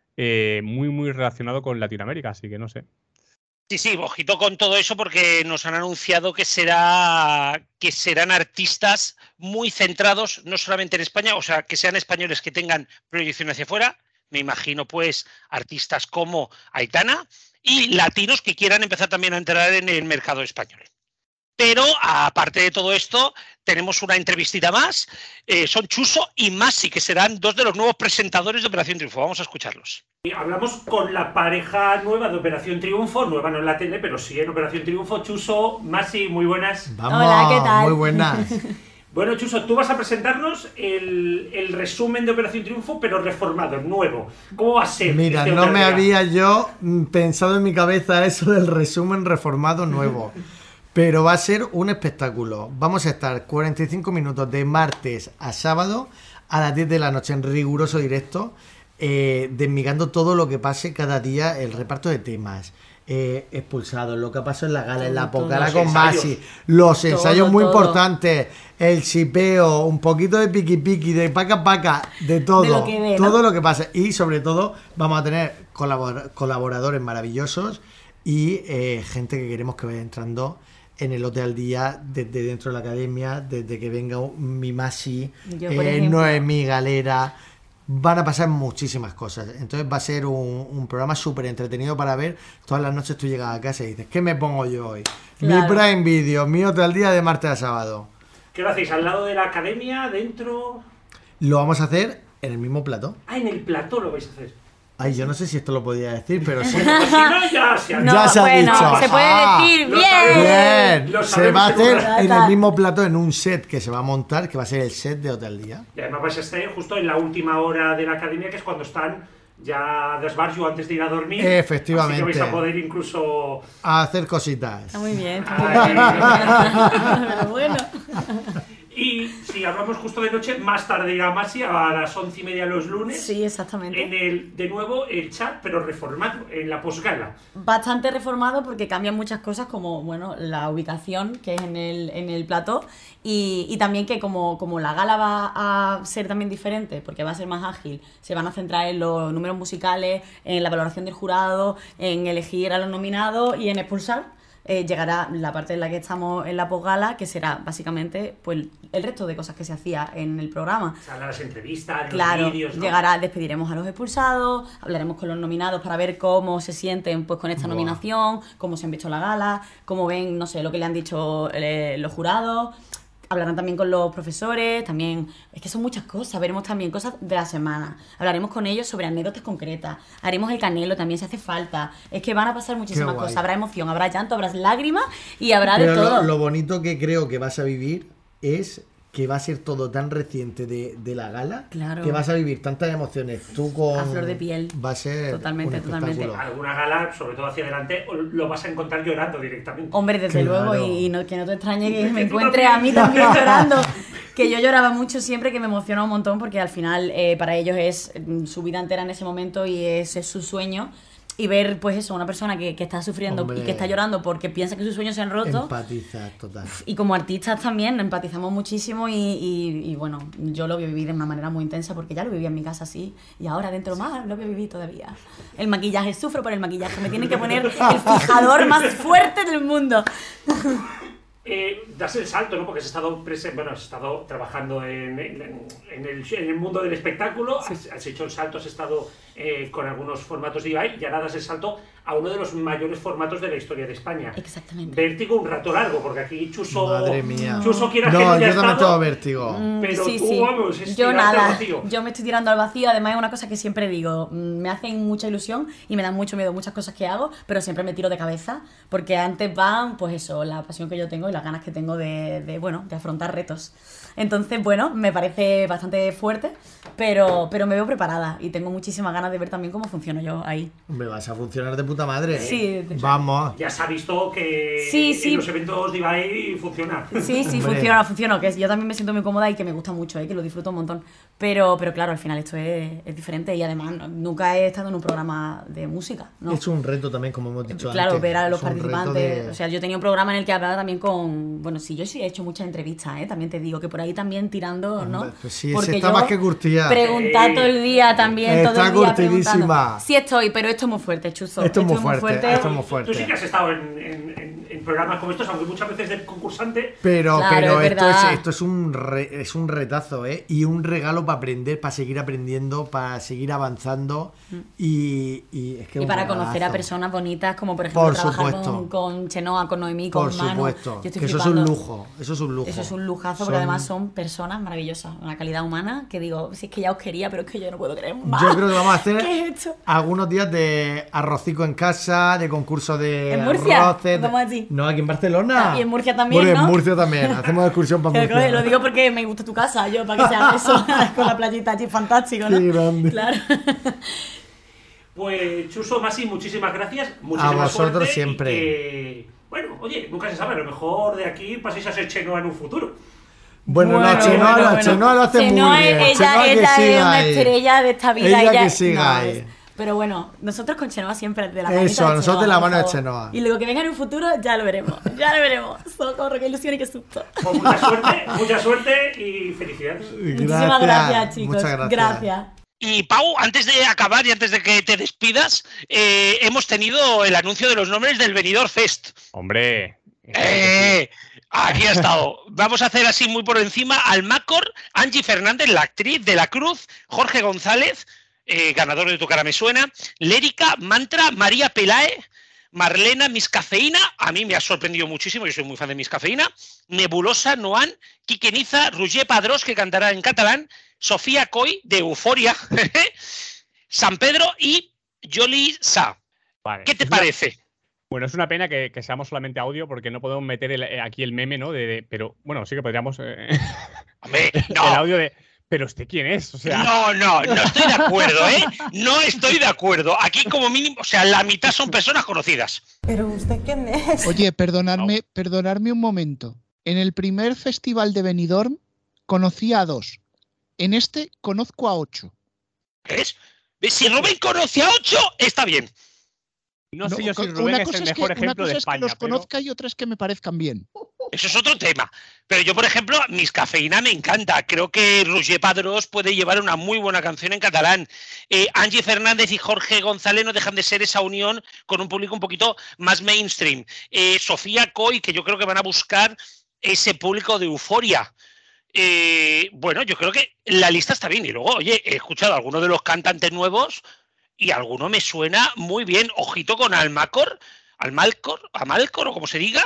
eh, muy, muy relacionado con Latinoamérica, así que no sé. Sí, sí, ojito con todo eso porque nos han anunciado que será que serán artistas muy centrados no solamente en España, o sea, que sean españoles que tengan proyección hacia afuera. Me imagino, pues, artistas como Aitana y latinos que quieran empezar también a entrar en el mercado español. Pero, aparte de todo esto, tenemos una entrevistita más. Eh, son Chuso y Masi, que serán dos de los nuevos presentadores de Operación Triunfo. Vamos a escucharlos. Hablamos con la pareja nueva de Operación Triunfo, nueva no en la tele, pero sí en Operación Triunfo. Chuso, Masi, muy buenas. Vamos, hola, ¿qué tal? Muy buenas. Bueno, Chuso, tú vas a presentarnos el, el resumen de Operación Triunfo, pero reformado, nuevo. ¿Cómo va a ser? Mira, este no me día? había yo pensado en mi cabeza eso del resumen reformado nuevo. Pero va a ser un espectáculo. Vamos a estar cuarenta y cinco minutos de martes a sábado a las diez de la noche en riguroso directo, eh, desmigando todo lo que pase cada día, el reparto de temas, eh, expulsados, lo que pasó en la gala, en la pocala con Masi, los ensayos todo, muy todo. importantes, el shipeo, un poquito de piqui piqui, de paca paca, de todo, de lo que ve, todo ¿no? lo que pasa. Y sobre todo vamos a tener colabor- colaboradores maravillosos y eh, gente que queremos que vaya entrando en el Lote al Día, desde dentro de la academia, desde que venga mi Masi, eh, Noemí Galera. Van a pasar muchísimas cosas. Entonces va a ser un, un programa súper entretenido para ver. Todas las noches tú llegas a casa y dices, ¿qué me pongo yo hoy? Claro. Mi Prime Video, mi Lote al Día de martes a sábado. ¿Qué lo hacéis? ¿Al lado de la academia? ¿Dentro? Lo vamos a hacer en el mismo plató. Ah, en el plató lo vais a hacer. Ay, yo no sé si esto lo podía decir, pero sí. Si no, ya se ha, no, ya se ha bueno, dicho. Se puede ah, decir bien. Bien. Se va a hacer en el mismo plató, en un set que se va a montar, que va a ser el set de Hotel Día. Y además vais a estar justo en la última hora de la academia, que es cuando están ya desbarjo antes de ir a dormir. Efectivamente. Así que vais a poder incluso a hacer cositas. Está muy bien. Está muy bien. Pero bueno. Y si hablamos justo de noche, más tarde irá Masi a las once y media los lunes. Sí, exactamente. En el, de nuevo, el chat, pero reformado, en la posgala. Bastante reformado porque cambian muchas cosas como, bueno, la ubicación, que es en el, en el plató, y, y también que como, como la gala va a ser también diferente, porque va a ser más ágil, se van a centrar en los números musicales, en la valoración del jurado, en elegir a los nominados y en expulsar. Eh, llegará la parte en la que estamos en la posgala, que será básicamente pues el resto de cosas que se hacía en el programa. O sea, las entrevistas, claro, los vídeos, ¿no? Llegará, despediremos a los expulsados, hablaremos con los nominados para ver cómo se sienten pues con esta Buah. nominación, cómo se han visto la gala, cómo ven, no sé, lo que le han dicho eh, los jurados. Hablarán también con los profesores, también, es que son muchas cosas, veremos también cosas de la semana, hablaremos con ellos sobre anécdotas concretas, haremos el canelo también si hace falta, es que van a pasar muchísimas cosas, habrá emoción, habrá llanto, habrá lágrimas y habrá Pero de todo. Lo, lo bonito que creo que vas a vivir es que va a ser todo tan reciente de, de la gala, claro. que vas a vivir tantas emociones tú con... a flor de piel. Va a ser totalmente, un totalmente. Alguna gala, sobre todo hacia adelante, lo vas a encontrar llorando directamente. Hombre, desde claro. luego, y, y no, que no te extrañe que me encuentre a mí también llorando. Que yo lloraba mucho siempre, que me emociona un montón, porque al final eh, para ellos es su vida entera en ese momento y ese es su sueño. Y ver, pues eso, una persona que, que está sufriendo Hombre, y que está llorando porque piensa que sus sueños se han roto. Empatiza, total. Y como artistas también empatizamos muchísimo y, y, y bueno, yo lo voy a vivir de una manera muy intensa porque ya lo viví en mi casa así y ahora dentro más lo voy a vivir todavía. El maquillaje, sufro por el maquillaje, me tienen que poner el fijador más fuerte del mundo. Eh, das el salto, ¿no? Porque has estado, presen- bueno, has estado trabajando en, en, en, el, en el mundo del espectáculo, sí. has, has hecho el salto, has estado eh, con algunos formatos de Ibai y ahora das el salto a uno de los mayores formatos de la historia de España. Exactamente. Vértigo un rato largo, porque aquí Chuso... Madre mía. Chuso quiera no, que no haya yo también estado, tengo vértigo. Pero sí, tú, sí. vamos, es yo nada, al vacío. Yo me estoy tirando al vacío, además es una cosa que siempre digo, me hacen mucha ilusión y me dan mucho miedo muchas cosas que hago, pero siempre me tiro de cabeza, porque antes van, pues eso, la pasión que yo tengo y las ganas que tengo de, de bueno, de afrontar retos. Entonces, bueno, me parece bastante fuerte, pero, pero me veo preparada y tengo muchísimas ganas de ver también cómo funciono yo ahí. Me vas a funcionar de puta puta madre. Sí. Vamos. Ya se ha visto que sí, sí. en los eventos de Ibai funciona. Sí, sí, Hombre. funciona, funciona. Que yo también me siento muy cómoda y que me gusta mucho, ¿eh? Que lo disfruto un montón. Pero, pero claro, al final esto es, es diferente y además no- nunca he estado en un programa de música, ¿no? Es un reto también, como hemos dicho Claro, antes. ver a los Es un reto participantes. de- O sea, yo tenía un programa en el que hablaba también con. Bueno, sí, yo sí he hecho muchas entrevistas, ¿eh? También te digo que por ahí también tirando, ¿no? Hombre, pues sí, Porque se está yo más que curtida. Preguntar todo el día también, Está todo el día curtidísima. preguntando. Sí estoy, pero esto es muy fuerte, Chuzo. Esto es muy fuerte, esto es muy Tú fuerte. sí que has estado en, en- en- en programas como estos, aunque muchas veces de concursante. Pero, Claro, pero es esto, es, verdad. esto es un re- es un retazo, ¿eh? Y un regalo para aprender, para seguir aprendiendo, para seguir avanzando. Y, y es que Y un para conocer a regalazo. personas bonitas, como por ejemplo Por trabajar supuesto. con, con Chenoa, con Noemí, con Por Manu. supuesto. Yo estoy Que eso es un flipando. lujo. Eso es un lujo. Eso es un lujazo, Son- porque además son personas maravillosas, una calidad humana que digo, si es que ya os quería, pero es que yo no puedo creer más. Yo creo que vamos a hacer ¿Qué es esto? algunos días de arrocico en casa, de concurso de ¿En Murcia? arroces. de- Vamos allí. No, aquí en Barcelona. Ah, y en Murcia también, Bueno, ¿no? en Murcia también. Hacemos excursión para Pero, Murcia. Lo digo porque me gusta tu casa, yo, para que sea eso, con la playita allí, fantástico, ¿no? Qué grande. Claro. Pues Chuso, Masi, muchísimas gracias. Muchísimas A vosotros suerte y siempre. que, bueno, oye, nunca se sabe, a lo mejor de aquí paséis a ser Chenoa en un futuro. Bueno, Bueno, no, Chenoa, bueno, lo- bueno. Chenoa lo hace Chenoa muy bien. es- Chenoa Ella, que ella es siga una ahí. estrella de esta vida. Ella ella que siga no, ahí. es- Pero bueno, nosotros con Chenoa siempre de la Eso, manita de nosotros de Chenoa, la por mano de favor. Chenoa. Y luego que venga en un futuro, ya lo veremos. Ya lo veremos. Socorro, qué ilusión y qué susto. Pues mucha suerte, mucha suerte y felicidades. Muchísimas gracias, chicos. Muchas gracias. Gracias. Y Pau, antes de acabar y antes de que te despidas, eh, hemos tenido el anuncio de los nombres del Benidorm Fest. Hombre. ¡Eh! Aquí ha estado. Vamos a hacer así muy por encima. Almacor, Angie Fernández, la actriz de La Cruz, Jorge González, eh, ganador de Tu cara me suena, Lérica, Mantra, María Pelae, Marlena, Miscafeína, a mí me ha sorprendido muchísimo, yo soy muy fan de Miscafeína, Nebulosa, Noan, Quique Niza, Roger Padrós, que cantará en catalán, Sofía Coy, de Euforia, San Pedro y Yoli Sa. Vale. ¿Qué te Es una- parece? Bueno, es una pena que, que seamos solamente audio porque no podemos meter el- eh, aquí el meme, ¿no? De, de- pero bueno, sí que podríamos. eh, Hombre, el no. audio de. ¿Pero usted quién es? O sea. No, no, no estoy de acuerdo, ¿eh? No estoy de acuerdo. Aquí como mínimo, o sea, la mitad son personas conocidas. Pero usted quién es. Oye, perdonadme, perdonadme un momento. En el primer festival de Benidorm conocí a dos. En este conozco a ocho. ¿Ves? ¿Ves? Si Rubén conoce a ocho, está bien. No sé yo si co- Rubén una es cosa el es que, mejor una ejemplo cosa de es que España. los pero- conozca y otra es que me parezcan bien. Eso es otro tema. Pero yo, por ejemplo, Miscafeína me encanta. Creo que Roger Padrós puede llevar una muy buena canción en catalán. Eh, Angie Fernández y Jorge González no dejan de ser esa unión con un público un poquito más mainstream. Eh, Sofía Coy, que yo creo que van a buscar ese público de Euforia. Eh, bueno, yo creo que la lista está bien. Y luego, oye, he escuchado a algunos de los cantantes nuevos y alguno me suena muy bien. Ojito con Almacor, Almalcor, Amalcor o como se diga,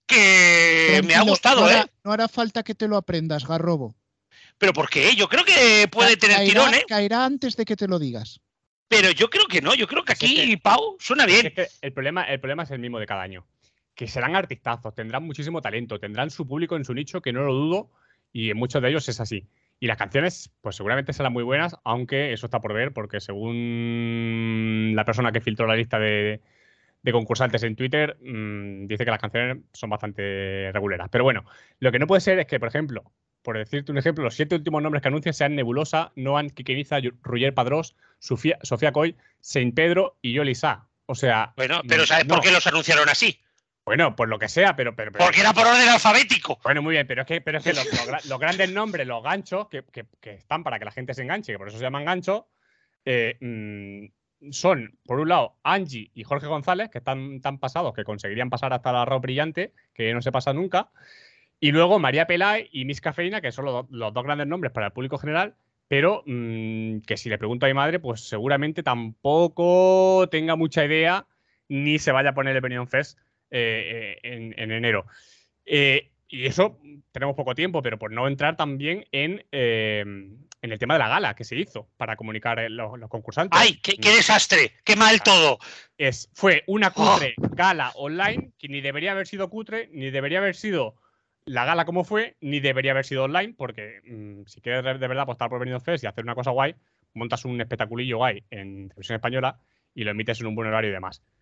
que me ha Tranquilo, gustado, no hará, ¿eh? no hará falta que te lo aprendas, Garrobo. ¿Pero por qué? Yo creo que puede tener Caerá- tirón, ¿eh? Caerá antes de que te lo digas. Pero yo creo que no. Yo creo que Pues es aquí, que- Pau, suena Es bien. que el problema, el problema es el mismo de cada año. Que serán artistazos, tendrán muchísimo talento, tendrán su público en su nicho, que no lo dudo, y en muchos de ellos es así. Y las canciones, pues seguramente serán muy buenas, aunque eso está por ver, porque según la persona que filtró la lista de, de concursantes en Twitter, mmm, dice que las canciones son bastante regulares. Pero bueno, lo que no puede ser es que, por ejemplo, por decirte un ejemplo, los siete últimos nombres que anuncian sean Nebulosa, Noan, Quique Niza, Roger Padrós, Sofía, Sofía Coy, Saint Pedro y Yoli Sa. O sea. Bueno, pero ¿sabes no. por qué los anunciaron así? Bueno, pues lo que sea, pero. pero, pero Porque era por orden alfabético. Bueno, muy bien, pero es que, pero es que los, los gra- los grandes nombres, los ganchos, que, que- que están para que la gente se enganche, que por eso se llaman ganchos, eh, mm, son, por un lado, Angie y Jorge González, que están tan pasados que conseguirían pasar hasta la arroz brillante, que no se pasa nunca. Y luego María Pelae y Miscafeína, que son los, los dos grandes nombres para el público general, pero mmm, que si le pregunto a mi madre, pues seguramente tampoco tenga mucha idea ni se vaya a poner el Benidorm Fest eh, eh, en, en enero. Eh, y eso tenemos poco tiempo, pero por no entrar también en, eh, en el tema de la gala que se hizo para comunicar eh, los, los concursantes. ¡Ay, qué, qué desastre! ¡Qué mal todo! Es, fue una cutre gala online que ni debería haber sido cutre, ni debería haber sido la gala como fue, ni debería haber sido online, porque mmm, si quieres de, de verdad apostar por Benidorm Fest y hacer una cosa guay, montas un espectaculillo guay en televisión española y lo emites en un buen horario y demás.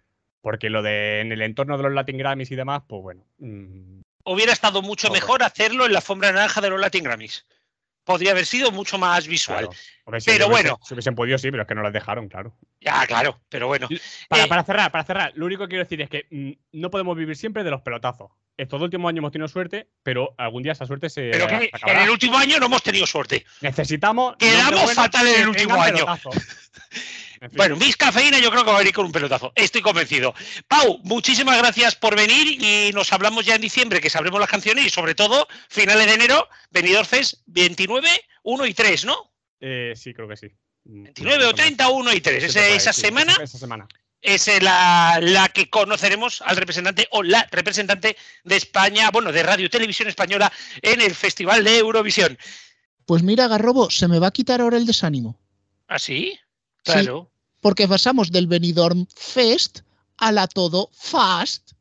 Porque lo de en el entorno de los Latin Grammys y demás, pues bueno. Mmm, Hubiera estado mucho Joder. mejor hacerlo en la alfombra naranja de los Latin Grammys. Podría haber sido mucho más visual. claro. Hombre, si Pero hubiesen- bueno. Si hubiesen podido, sí, pero es que no las dejaron, claro. Ya, claro, pero bueno. Para, Eh, para cerrar, para cerrar, lo único que quiero decir es que mm, no podemos vivir siempre de los pelotazos. Estos últimos años hemos tenido suerte, pero algún día esa suerte se Pero que se en acabará. el último año no hemos tenido suerte. Necesitamos. Quedamos nombres buenos fatal en que el último tengan año. pelotazos. En fin. Bueno, Miss Cafeína yo creo que va a venir con un pelotazo. Estoy convencido. Pau, muchísimas gracias por venir y nos hablamos ya en diciembre, que sabremos las canciones y sobre todo, finales de enero, Benidorm Fest veintinueve, uno y tres, ¿no? Eh, sí, creo que sí. veintinueve o treinta, uno y tres. Sí, por ahí, Esa sí, semana Esa, esa semana. es la, la que conoceremos al representante o la representante de España, bueno, de Radio y Televisión Española en el Festival de Eurovisión. Pues mira, Garrobo, se me va a quitar ahora el desánimo. ¿Ah, sí? Sí. Claro. Porque pasamos del Benidorm Fest a la Todo Fast.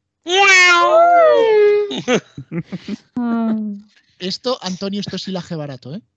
Esto, Antonio, esto es hilaje barato, ¿eh?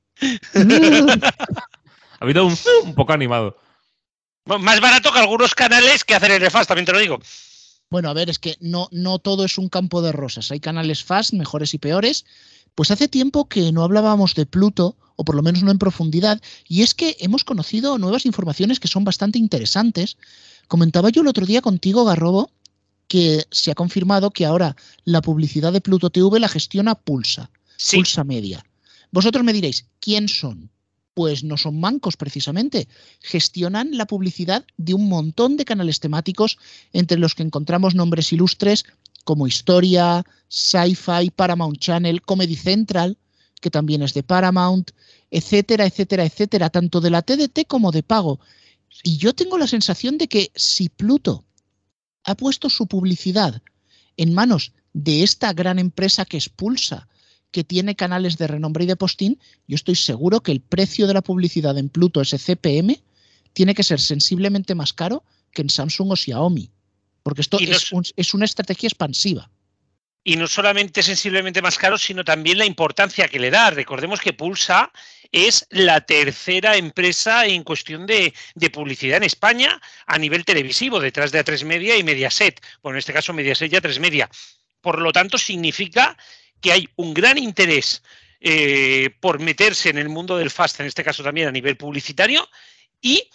Ha habido un, un poco animado. Más barato que algunos canales que hacen el refast, también te lo digo. Bueno, a ver, es que no, no todo es un campo de rosas. Hay canales fast, mejores y peores. Pues hace tiempo que no hablábamos de Pluto, o por lo menos no en profundidad, y es que hemos conocido nuevas informaciones que son bastante interesantes. Comentaba yo el otro día contigo, Garrobo, que se ha confirmado que ahora la publicidad de Pluto T V la gestiona Pulsa, Sí. Pulsa Media. Vosotros me diréis, ¿quién son? Pues no son mancos precisamente, gestionan la publicidad de un montón de canales temáticos entre los que encontramos nombres ilustres como Historia, Sci-Fi, Paramount Channel, Comedy Central, que también es de Paramount, etcétera, etcétera, etcétera, tanto de la T D T como de pago. Y yo tengo la sensación de que si Pluto ha puesto su publicidad en manos de esta gran empresa que es Pulsa, que tiene canales de renombre y de postín, yo estoy seguro que el precio de la publicidad en Pluto, ese C P M, tiene que ser sensiblemente más caro que en Samsung o Xiaomi. Porque esto Y es, los- un- es una estrategia expansiva. Y no solamente sensiblemente más caro, sino también la importancia que le da. Recordemos que Pulsa es la tercera empresa en cuestión de, de publicidad en España a nivel televisivo, detrás de A tres Media y Mediaset. Bueno, en este caso Mediaset y A tres Media. Por lo tanto, significa que hay un gran interés eh, por meterse en el mundo del fast, en este caso también a nivel publicitario, y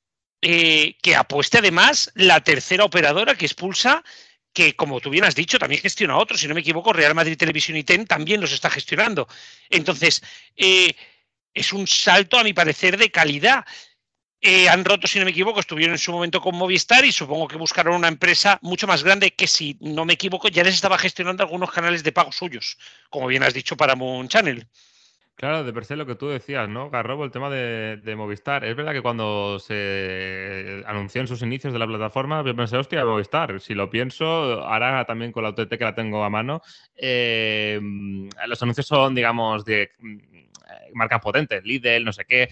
eh, que apueste además la tercera operadora, que es Pulsa, que, como tú bien has dicho, también gestiona otros. Si no me equivoco, Real Madrid Televisión y T E N también los está gestionando. Entonces, eh, es un salto, a mi parecer, de calidad. Eh, han roto, si no me equivoco, estuvieron en su momento con Movistar y supongo que buscaron una empresa mucho más grande que, si no me equivoco, ya les estaba gestionando algunos canales de pago suyos, como bien has dicho, para Moon Channel. Claro, de per se lo que tú decías, ¿no, Garrobo? El tema de, de Movistar. Es verdad que cuando se anunció en sus inicios de la plataforma, yo pensé, hostia, Movistar. Si lo pienso, ahora también con la O T T que la tengo a mano, eh, los anuncios son, digamos, de marcas potentes, Lidl, no sé qué.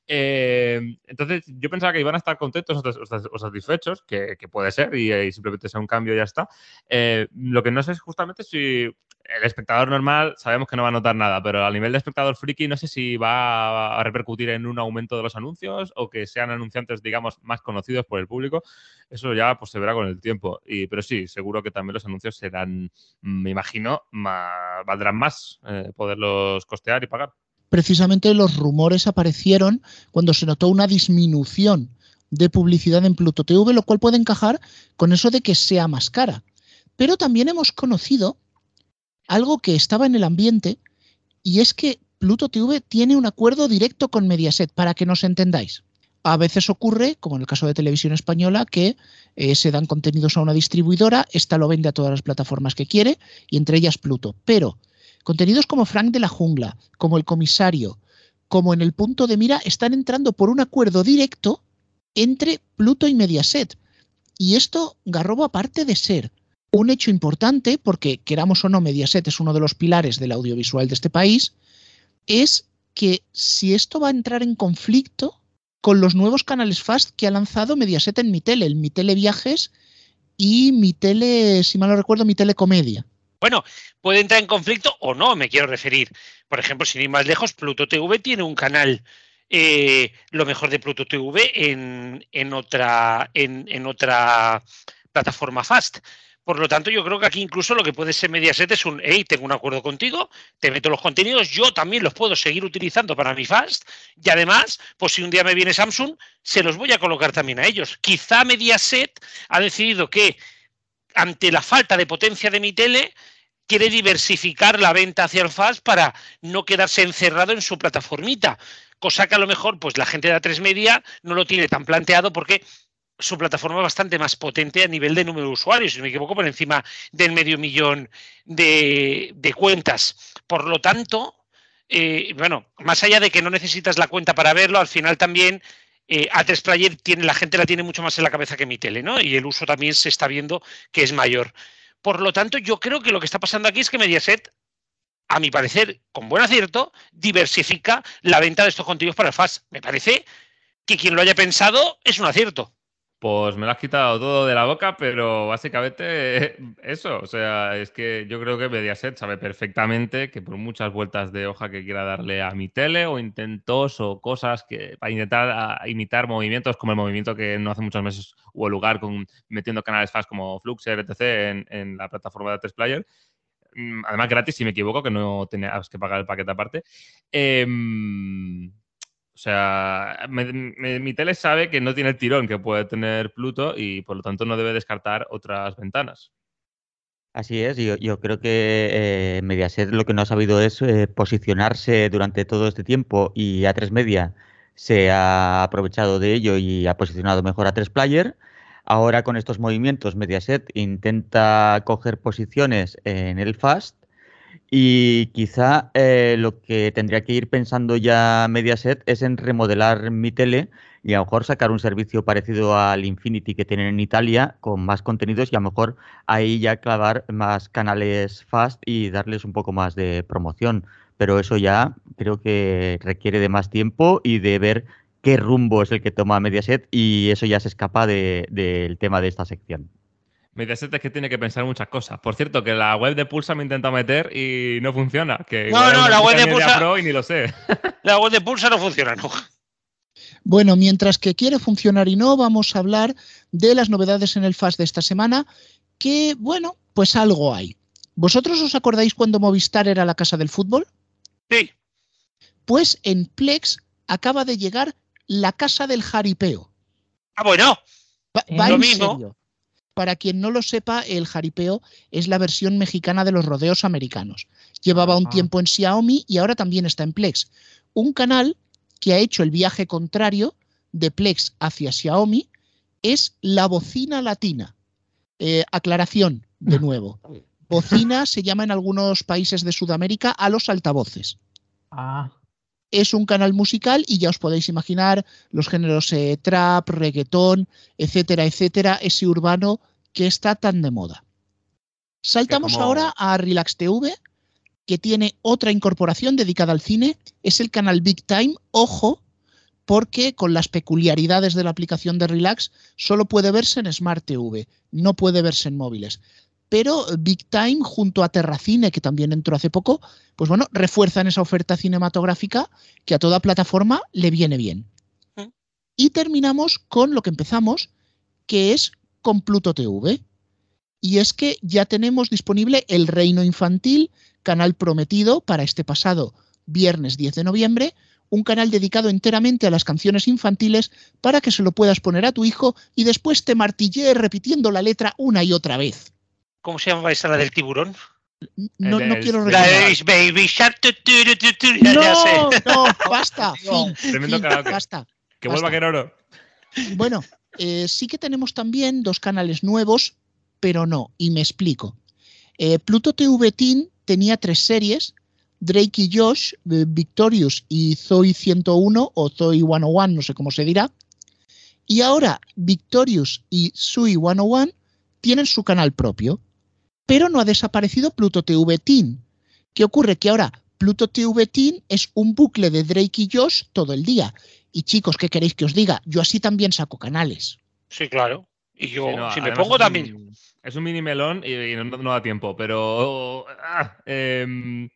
Eh, entonces, yo pensaba que iban a estar contentos o satisfechos, que, que puede ser, y, y simplemente sea un cambio y ya está. Eh, lo que no sé es justamente si el espectador normal sabemos que no va a notar nada, pero a nivel de espectador friki no sé si va a repercutir en un aumento de los anuncios o que sean anunciantes, digamos, más conocidos por el público. Eso ya pues se verá con el tiempo. Y, pero sí, seguro que también los anuncios serán, me imagino, más, valdrán más eh, poderlos costear y pagar. Precisamente los rumores aparecieron cuando se notó una disminución de publicidad en Pluto T V, lo cual puede encajar con eso de que sea más cara. Pero también hemos conocido algo que estaba en el ambiente, y es que Pluto T V tiene un acuerdo directo con Mediaset, para que nos entendáis. A veces ocurre, como en el caso de Televisión Española, que eh, se dan contenidos a una distribuidora, esta lo vende a todas las plataformas que quiere, y entre ellas Pluto. Pero contenidos como Frank de la Jungla, como El Comisario, como En el Punto de Mira, están entrando por un acuerdo directo entre Pluto y Mediaset. Y esto, Garrobo, aparte de ser un hecho importante, porque queramos o no, Mediaset es uno de los pilares del audiovisual de este país, es que si esto va a entrar en conflicto con los nuevos canales fast que ha lanzado Mediaset en Mitele, el Mitele Viajes y Mitele, si mal no recuerdo, Mitele Comedia. Bueno, puede entrar en conflicto o no, me quiero referir. Por ejemplo, sin ir más lejos, Pluto T V tiene un canal, eh, lo mejor de Pluto T V, en, en, otra, en, en otra plataforma Fast. Por lo tanto, yo creo que aquí incluso lo que puede ser Mediaset es un, hey, tengo un acuerdo contigo, te meto los contenidos, yo también los puedo seguir utilizando para mi Fast y además, pues si un día me viene Samsung, se los voy a colocar también a ellos. Quizá Mediaset ha decidido que ante la falta de potencia de mi tele, quiere diversificar la venta hacia el Fast para no quedarse encerrado en su plataformita, cosa que a lo mejor pues la gente de A tres Media no lo tiene tan planteado porque su plataforma es bastante más potente a nivel de número de usuarios, si no me equivoco, por encima del medio millón de, de cuentas. Por lo tanto, eh, bueno, más allá de que no necesitas la cuenta para verlo, al final también eh, A tres Player tiene, la gente la tiene mucho más en la cabeza que mi tele, ¿no? Y el uso también se está viendo que es mayor. Por lo tanto, yo creo que lo que está pasando aquí es que Mediaset, a mi parecer, con buen acierto, diversifica la venta de estos contenidos para el Fast. Me parece que quien lo haya pensado es un acierto. Pues me lo has quitado todo de la boca, pero básicamente eso. O sea, es que yo creo que Mediaset sabe perfectamente que por muchas vueltas de hoja que quiera darle a mi tele o intentos o cosas que para intentar a, imitar movimientos como el movimiento que no hace muchos meses hubo lugar con metiendo canales Fast como Fluxer, etcétera en, en la plataforma de A tres Player. Además gratis, si me equivoco, que no tenías que pagar el paquete aparte. Eh, O sea, me, me, mi tele sabe que no tiene el tirón que puede tener Pluto y por lo tanto no debe descartar otras ventanas. Así es, yo, yo creo que eh, Mediaset lo que no ha sabido es eh, posicionarse durante todo este tiempo y A tres Media se ha aprovechado de ello y ha posicionado mejor a A tres Player. Ahora con estos movimientos Mediaset intenta coger posiciones en el Fast. Y quizá eh, lo que tendría que ir pensando ya Mediaset es en remodelar mi tele y a lo mejor sacar un servicio parecido al Infinity que tienen en Italia con más contenidos y a lo mejor ahí ya clavar más canales Fast y darles un poco más de promoción. Pero eso ya creo que requiere de más tiempo y de ver qué rumbo es el que toma Mediaset y eso ya se escapa de, del tema de esta sección. Mediaset es que tiene que pensar muchas cosas. Por cierto, que la web de Pulsa me intenta meter y no funciona. Que no, no, la web de Pulsa Pro y ni lo sé. La web de Pulsa no funciona, no. Bueno, mientras que quiere funcionar y no, vamos a hablar de las novedades en el Fast de esta semana, que, bueno, pues algo hay. ¿Vosotros os acordáis cuando Movistar era la casa del fútbol? Sí. Pues en Plex acaba de llegar la casa del jaripeo. Ah, bueno. Va, va lo en mismo. Serio. Para quien no lo sepa, el jaripeo es la versión mexicana de los rodeos americanos. Llevaba un tiempo en Xiaomi y ahora también está en Plex. Un canal que ha hecho el viaje contrario de Plex hacia Xiaomi es la bocina latina. Eh, aclaración, de nuevo. Bocina se llama en algunos países de Sudamérica a los altavoces. Ah. Es un canal musical y ya os podéis imaginar los géneros eh, trap, reggaetón, etcétera, etcétera, ese urbano que está tan de moda. Saltamos como... ahora a Relax T V, que tiene otra incorporación dedicada al cine. Es el canal Big Time. Ojo, porque con las peculiaridades de la aplicación de Relax solo puede verse en Smart T V, no puede verse en móviles. Pero Big Time junto a Terracine, que también entró hace poco, pues bueno, refuerzan esa oferta cinematográfica que a toda plataforma le viene bien. ¿Eh? Y terminamos con lo que empezamos, que es con Pluto T V. Y es que ya tenemos disponible El Reino Infantil, canal prometido para este pasado viernes diez de noviembre, un canal dedicado enteramente a las canciones infantiles para que se lo puedas poner a tu hijo y después te martillee repitiendo la letra una y otra vez. ¿Cómo se llama esa la del tiburón? No, no quiero recordar. La de Baby Shark. Tu, tu, tu, tu, ya, no, ya sé. no, basta. No, fin, tremendo fin, karaoke. Basta. Que vuelva Queroro. Bueno, eh, sí que tenemos también dos canales nuevos, pero no, y me explico. Eh, Pluto T V Teen tenía tres series, Drake y Josh, eh, Victorious y Zoe ciento uno o Zoe ciento uno, no sé cómo se dirá. Y ahora Victorious y Zoe ciento uno tienen su canal propio. Pero no ha desaparecido Pluto T V Teen. ¿Qué ocurre? Que ahora Pluto T V Teen es un bucle de Drake y Josh todo el día. Y chicos, ¿qué queréis que os diga? Yo así también saco canales. Sí, claro. Y yo, sí, no, si me pongo es también... Un, es un mini melón y, y no, no da tiempo, pero... Ah, eh,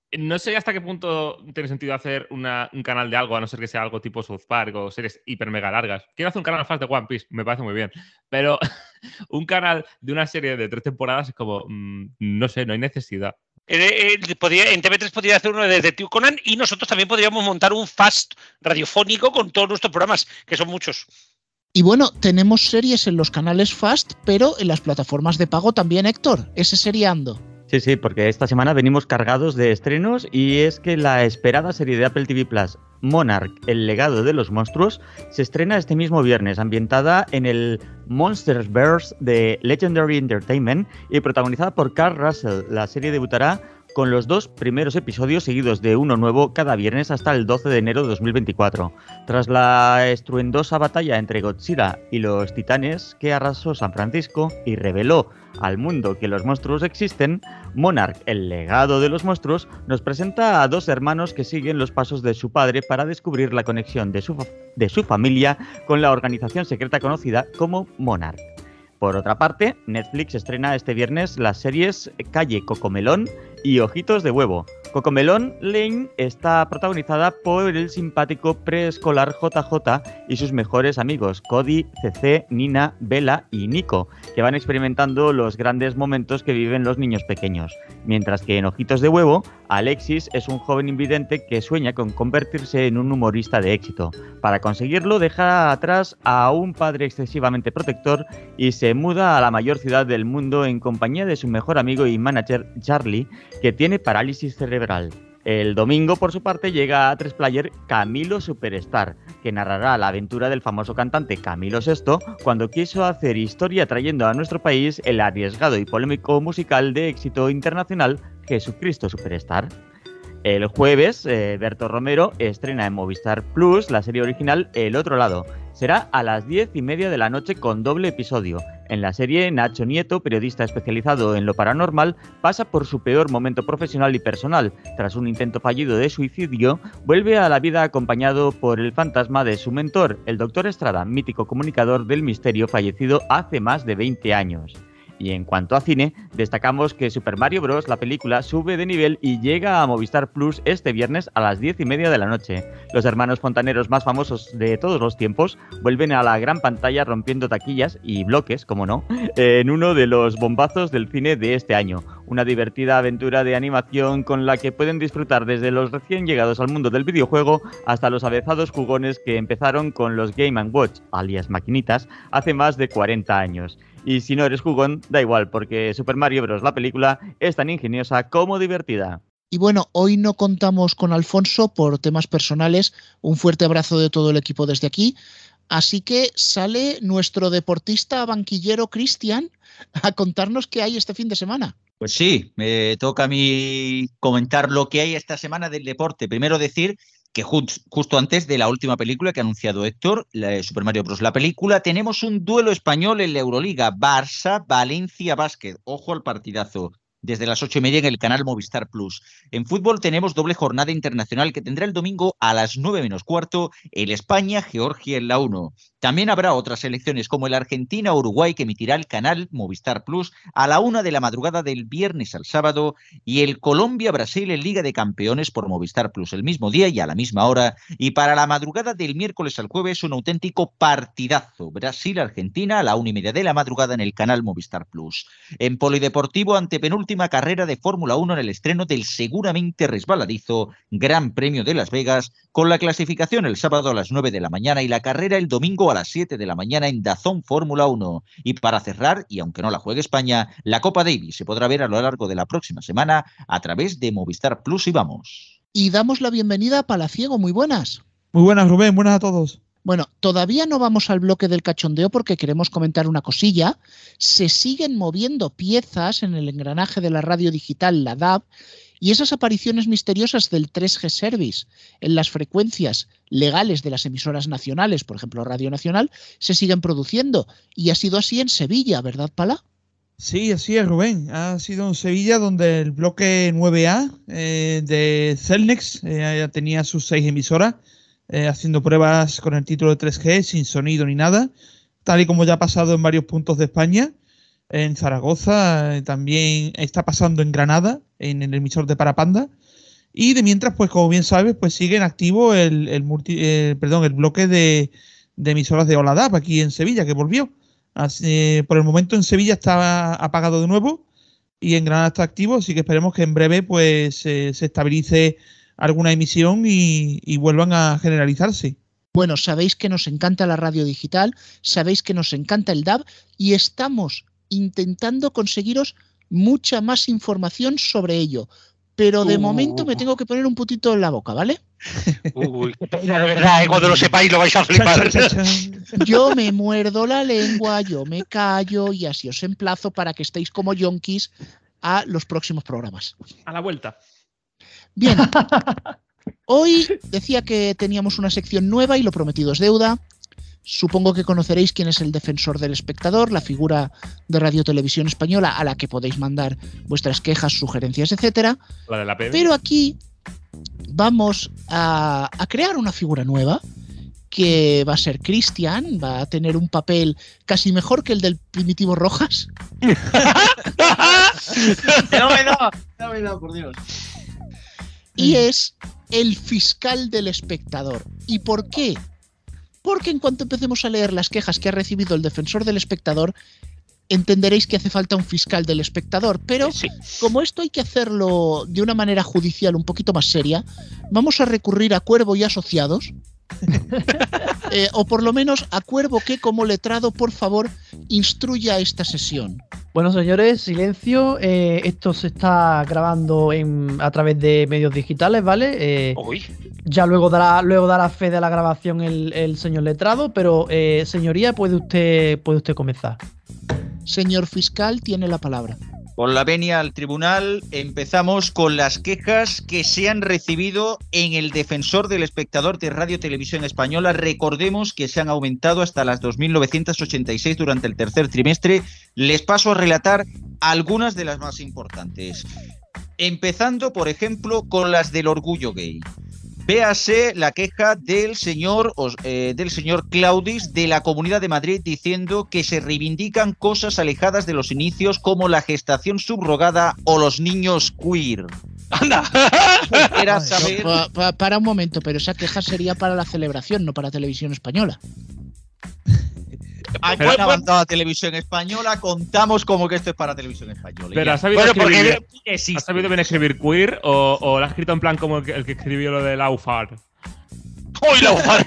No sé hasta qué punto tiene sentido hacer una, un canal de algo, a no ser que sea algo tipo South Park o series hiper mega largas. Quiero hacer un canal fast de One Piece, me parece muy bien. Pero un canal de una serie de tres temporadas es como, mmm, no sé, no hay necesidad. Eh, eh, podría, en T V tres podría hacer uno de Detective Conan y nosotros también podríamos montar un fast radiofónico con todos nuestros programas, que son muchos. Y bueno, tenemos series en los canales fast, pero en las plataformas de pago también, Héctor. Ese seriando. Sí, sí, porque esta semana venimos cargados de estrenos y es que la esperada serie de Apple T V Plus, Monarch, el legado de los monstruos, se estrena este mismo viernes, ambientada en el Monsterverse de Legendary Entertainment y protagonizada por Carl Russell. La serie debutará con los dos primeros episodios seguidos de uno nuevo cada viernes hasta el doce de enero de dos mil veinticuatro. Tras la estruendosa batalla entre Godzilla y los titanes que arrasó San Francisco y reveló al mundo que los monstruos existen, Monarch, el legado de los monstruos, nos presenta a dos hermanos que siguen los pasos de su padre para descubrir la conexión de su, de su familia con la organización secreta conocida como Monarch. Por otra parte, Netflix estrena este viernes las series Calle Cocomelón y Ojitos de Huevo. Cocomelón Lane está protagonizada por el simpático preescolar J J y sus mejores amigos Cody, C C, Nina, Bella y Nico, que van experimentando los grandes momentos que viven los niños pequeños. Mientras que en Ojitos de Huevo, Alexis es un joven invidente que sueña con convertirse en un humorista de éxito. Para conseguirlo, deja atrás a un padre excesivamente protector y se muda a la mayor ciudad del mundo en compañía de su mejor amigo y manager Charlie, que tiene parálisis cerebral. El domingo, por su parte, llega a tres player Camilo Superstar, que narrará la aventura del famoso cantante Camilo sexto cuando quiso hacer historia trayendo a nuestro país el arriesgado y polémico musical de éxito internacional Jesucristo Superstar. El jueves, eh, Berto Romero estrena en Movistar Plus la serie original El Otro Lado. Será a las diez y media de la noche con doble episodio. En la serie, Nacho Nieto, periodista especializado en lo paranormal, pasa por su peor momento profesional y personal. Tras un intento fallido de suicidio, vuelve a la vida acompañado por el fantasma de su mentor, el doctor Estrada, mítico comunicador del misterio fallecido hace más de veinte años. Y en cuanto a cine, destacamos que Super Mario Bros., la película, sube de nivel y llega a Movistar Plus este viernes a las diez y media de la noche. Los hermanos fontaneros más famosos de todos los tiempos vuelven a la gran pantalla rompiendo taquillas y bloques, como no, en uno de los bombazos del cine de este año. Una divertida aventura de animación con la que pueden disfrutar desde los recién llegados al mundo del videojuego hasta los avezados jugones que empezaron con los Game and Watch, alias maquinitas, hace más de cuarenta años. Y si no eres jugón, da igual, porque Super Mario Bros., la película, es tan ingeniosa como divertida. Y bueno, hoy no contamos con Alfonso por temas personales. Un fuerte abrazo de todo el equipo desde aquí. Así que sale nuestro deportista banquillero Cristian a contarnos qué hay este fin de semana. Pues sí, me toca a mí comentar lo que hay esta semana del deporte. Primero decir que just, justo antes de la última película que ha anunciado Héctor, la de Super Mario Bros., la película, tenemos un duelo español en la Euroliga, Barça-Valencia Basket. Ojo al partidazo. Desde las ocho y media en el canal Movistar Plus. En fútbol tenemos doble jornada internacional que tendrá el domingo a las nueve menos cuarto el España-Georgia en la uno. También habrá otras selecciones como el Argentina-Uruguay que emitirá el canal Movistar Plus a la una de la madrugada del viernes al sábado y el Colombia-Brasil en Liga de Campeones por Movistar Plus el mismo día y a la misma hora. Y para la madrugada del miércoles al jueves un auténtico partidazo. Brasil-Argentina a la una y media de la madrugada en el canal Movistar Plus. En polideportivo, antepenúltima última carrera de Fórmula uno en el estreno del seguramente resbaladizo Gran Premio de Las Vegas, con la clasificación el sábado a las nueve de la mañana y la carrera el domingo a las siete de la mañana en DAZN Fórmula uno. Y para cerrar, y aunque no la juegue España, la Copa Davis se podrá ver a lo largo de la próxima semana a través de Movistar Plus y vamos. Y damos la bienvenida a Palaciego, muy buenas. Muy buenas, Rubén, buenas a todos. Bueno, todavía no vamos al bloque del cachondeo porque queremos comentar una cosilla. Se siguen moviendo piezas en el engranaje de la radio digital, la D A B, y esas apariciones misteriosas del tres G Service en las frecuencias legales de las emisoras nacionales, por ejemplo Radio Nacional, se siguen produciendo. Y ha sido así en Sevilla, ¿verdad, Pala? Sí, así es, Rubén. Ha sido en Sevilla donde el bloque nueve A eh, de Celnex eh, ya tenía sus seis emisoras. Eh, haciendo pruebas con el título de tres G, sin sonido ni nada, tal y como ya ha pasado en varios puntos de España. En Zaragoza, eh, también está pasando en Granada, en el emisor de Parapanda. Y de mientras, pues como bien sabes, pues sigue en activo el, el, multi, eh, perdón, el bloque de, de emisoras de Oladap aquí en Sevilla, que volvió. Así, eh, por el momento en Sevilla está apagado de nuevo y en Granada está activo, así que esperemos que en breve pues eh, se estabilice alguna emisión y, y vuelvan a generalizarse. Bueno, sabéis que nos encanta la radio digital, sabéis que nos encanta el D A B y estamos intentando conseguiros mucha más información sobre ello. Pero de uh. momento me tengo que poner un putito en la boca, ¿vale? Uy, qué pena, de verdad, ¿eh? Cuando lo sepáis lo vais a flipar. Yo me muerdo la lengua, yo me callo y así os emplazo para que estéis como yonkis a los próximos programas. A la vuelta. Bien. Hoy decía que teníamos una sección nueva y lo prometido es deuda. Supongo que conoceréis quién es el defensor del espectador, la figura de Radio Televisión Española a la que podéis mandar vuestras quejas, sugerencias, etcétera. La de la P B. Pero aquí vamos a, a crear una figura nueva que va a ser Cristian, va a tener un papel casi mejor que el del Primitivo Rojas. No me da, no me da, por Dios. Y es el fiscal del espectador. ¿Y por qué? Porque en cuanto empecemos a leer las quejas que ha recibido el defensor del espectador, entenderéis que hace falta un fiscal del espectador. Pero sí, como esto hay que hacerlo de una manera judicial un poquito más seria, vamos a recurrir a Cuervo y Asociados. eh, o por lo menos a Cuervo, que como letrado, por favor, instruya esta sesión. Bueno, señores, silencio. Eh, esto se está grabando en, a través de medios digitales, ¿vale? Eh, Uy. Ya luego dará, luego dará fe de la grabación el, el señor letrado, pero eh, señoría, puede usted, puede usted comenzar. Señor fiscal, tiene la palabra. Con la venia al tribunal, empezamos con las quejas que se han recibido en el defensor del espectador de Radio Televisión Española. Recordemos que se han aumentado hasta las dos mil novecientas ochenta y seis durante el tercer trimestre. Les paso a relatar algunas de las más importantes. Empezando, por ejemplo, con las del orgullo gay. Véase la queja del señor, eh, del señor Claudis de la Comunidad de Madrid diciendo que se reivindican cosas alejadas de los inicios como la gestación subrogada o los niños queer. ¡Anda! Era saber... pa, pa, para un momento, pero esa queja sería para la celebración, no para Televisión Española. Aquí en Avanzada Televisión Española contamos como que esto es para Televisión Española. Pero ¿has sabido, bueno, escribir, ¿has sabido bien escribir queer o, o lo has escrito en plan como el que, el que escribió lo de Laufar? ¡Uy, Laufar!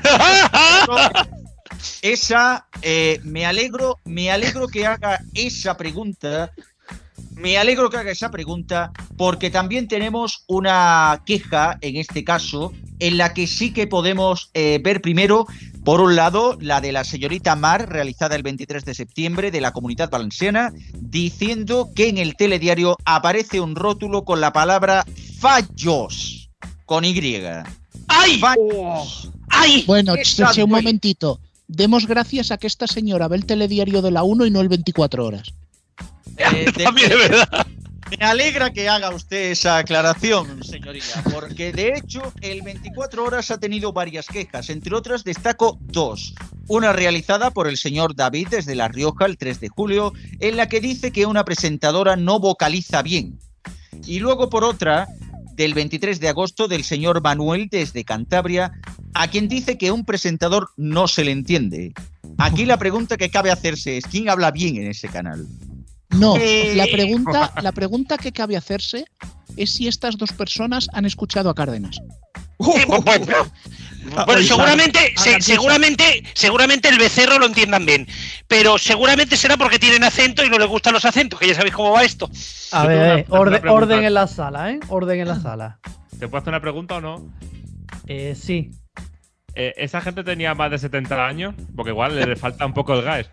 Esa, eh, me alegro, me alegro que haga esa pregunta. Me alegro que haga esa pregunta porque también tenemos una queja, en este caso, en la que sí que podemos eh, ver primero, por un lado, la de la señorita Mar, realizada el veintitrés de septiembre de la Comunidad Valenciana, diciendo que en el telediario aparece un rótulo con la palabra fallos, con Y. ¡Ay! Fallos. ¡Ay! Bueno, che, un momentito. Demos gracias a que esta señora ve el telediario de la uno y no el veinticuatro horas. Eh, de, También es verdad. Me alegra que haga usted esa aclaración, señoría, porque de hecho el veinticuatro horas ha tenido varias quejas, entre otras destaco dos. Una realizada por el señor David desde La Rioja el tres de julio, en la que dice que una presentadora no vocaliza bien. Y luego por otra, del veintitrés de agosto, del señor Manuel desde Cantabria, a quien dice que un presentador no se le entiende. Aquí la pregunta que cabe hacerse es ¿quién habla bien en ese canal? No, la pregunta, la pregunta que cabe hacerse es si estas dos personas han escuchado a Cárdenas. Eh, bueno, bueno, seguramente, se, seguramente, seguramente el becerro lo entiendan bien, pero seguramente será porque tienen acento y no les gustan los acentos, que ya sabéis cómo va esto. A ver, eh, orden, orden en la sala, ¿eh? Orden en la sala. ¿Te puedo hacer una pregunta o no? Eh, sí. Eh, ¿Esa gente tenía más de setenta años? Porque igual le falta un poco el gas.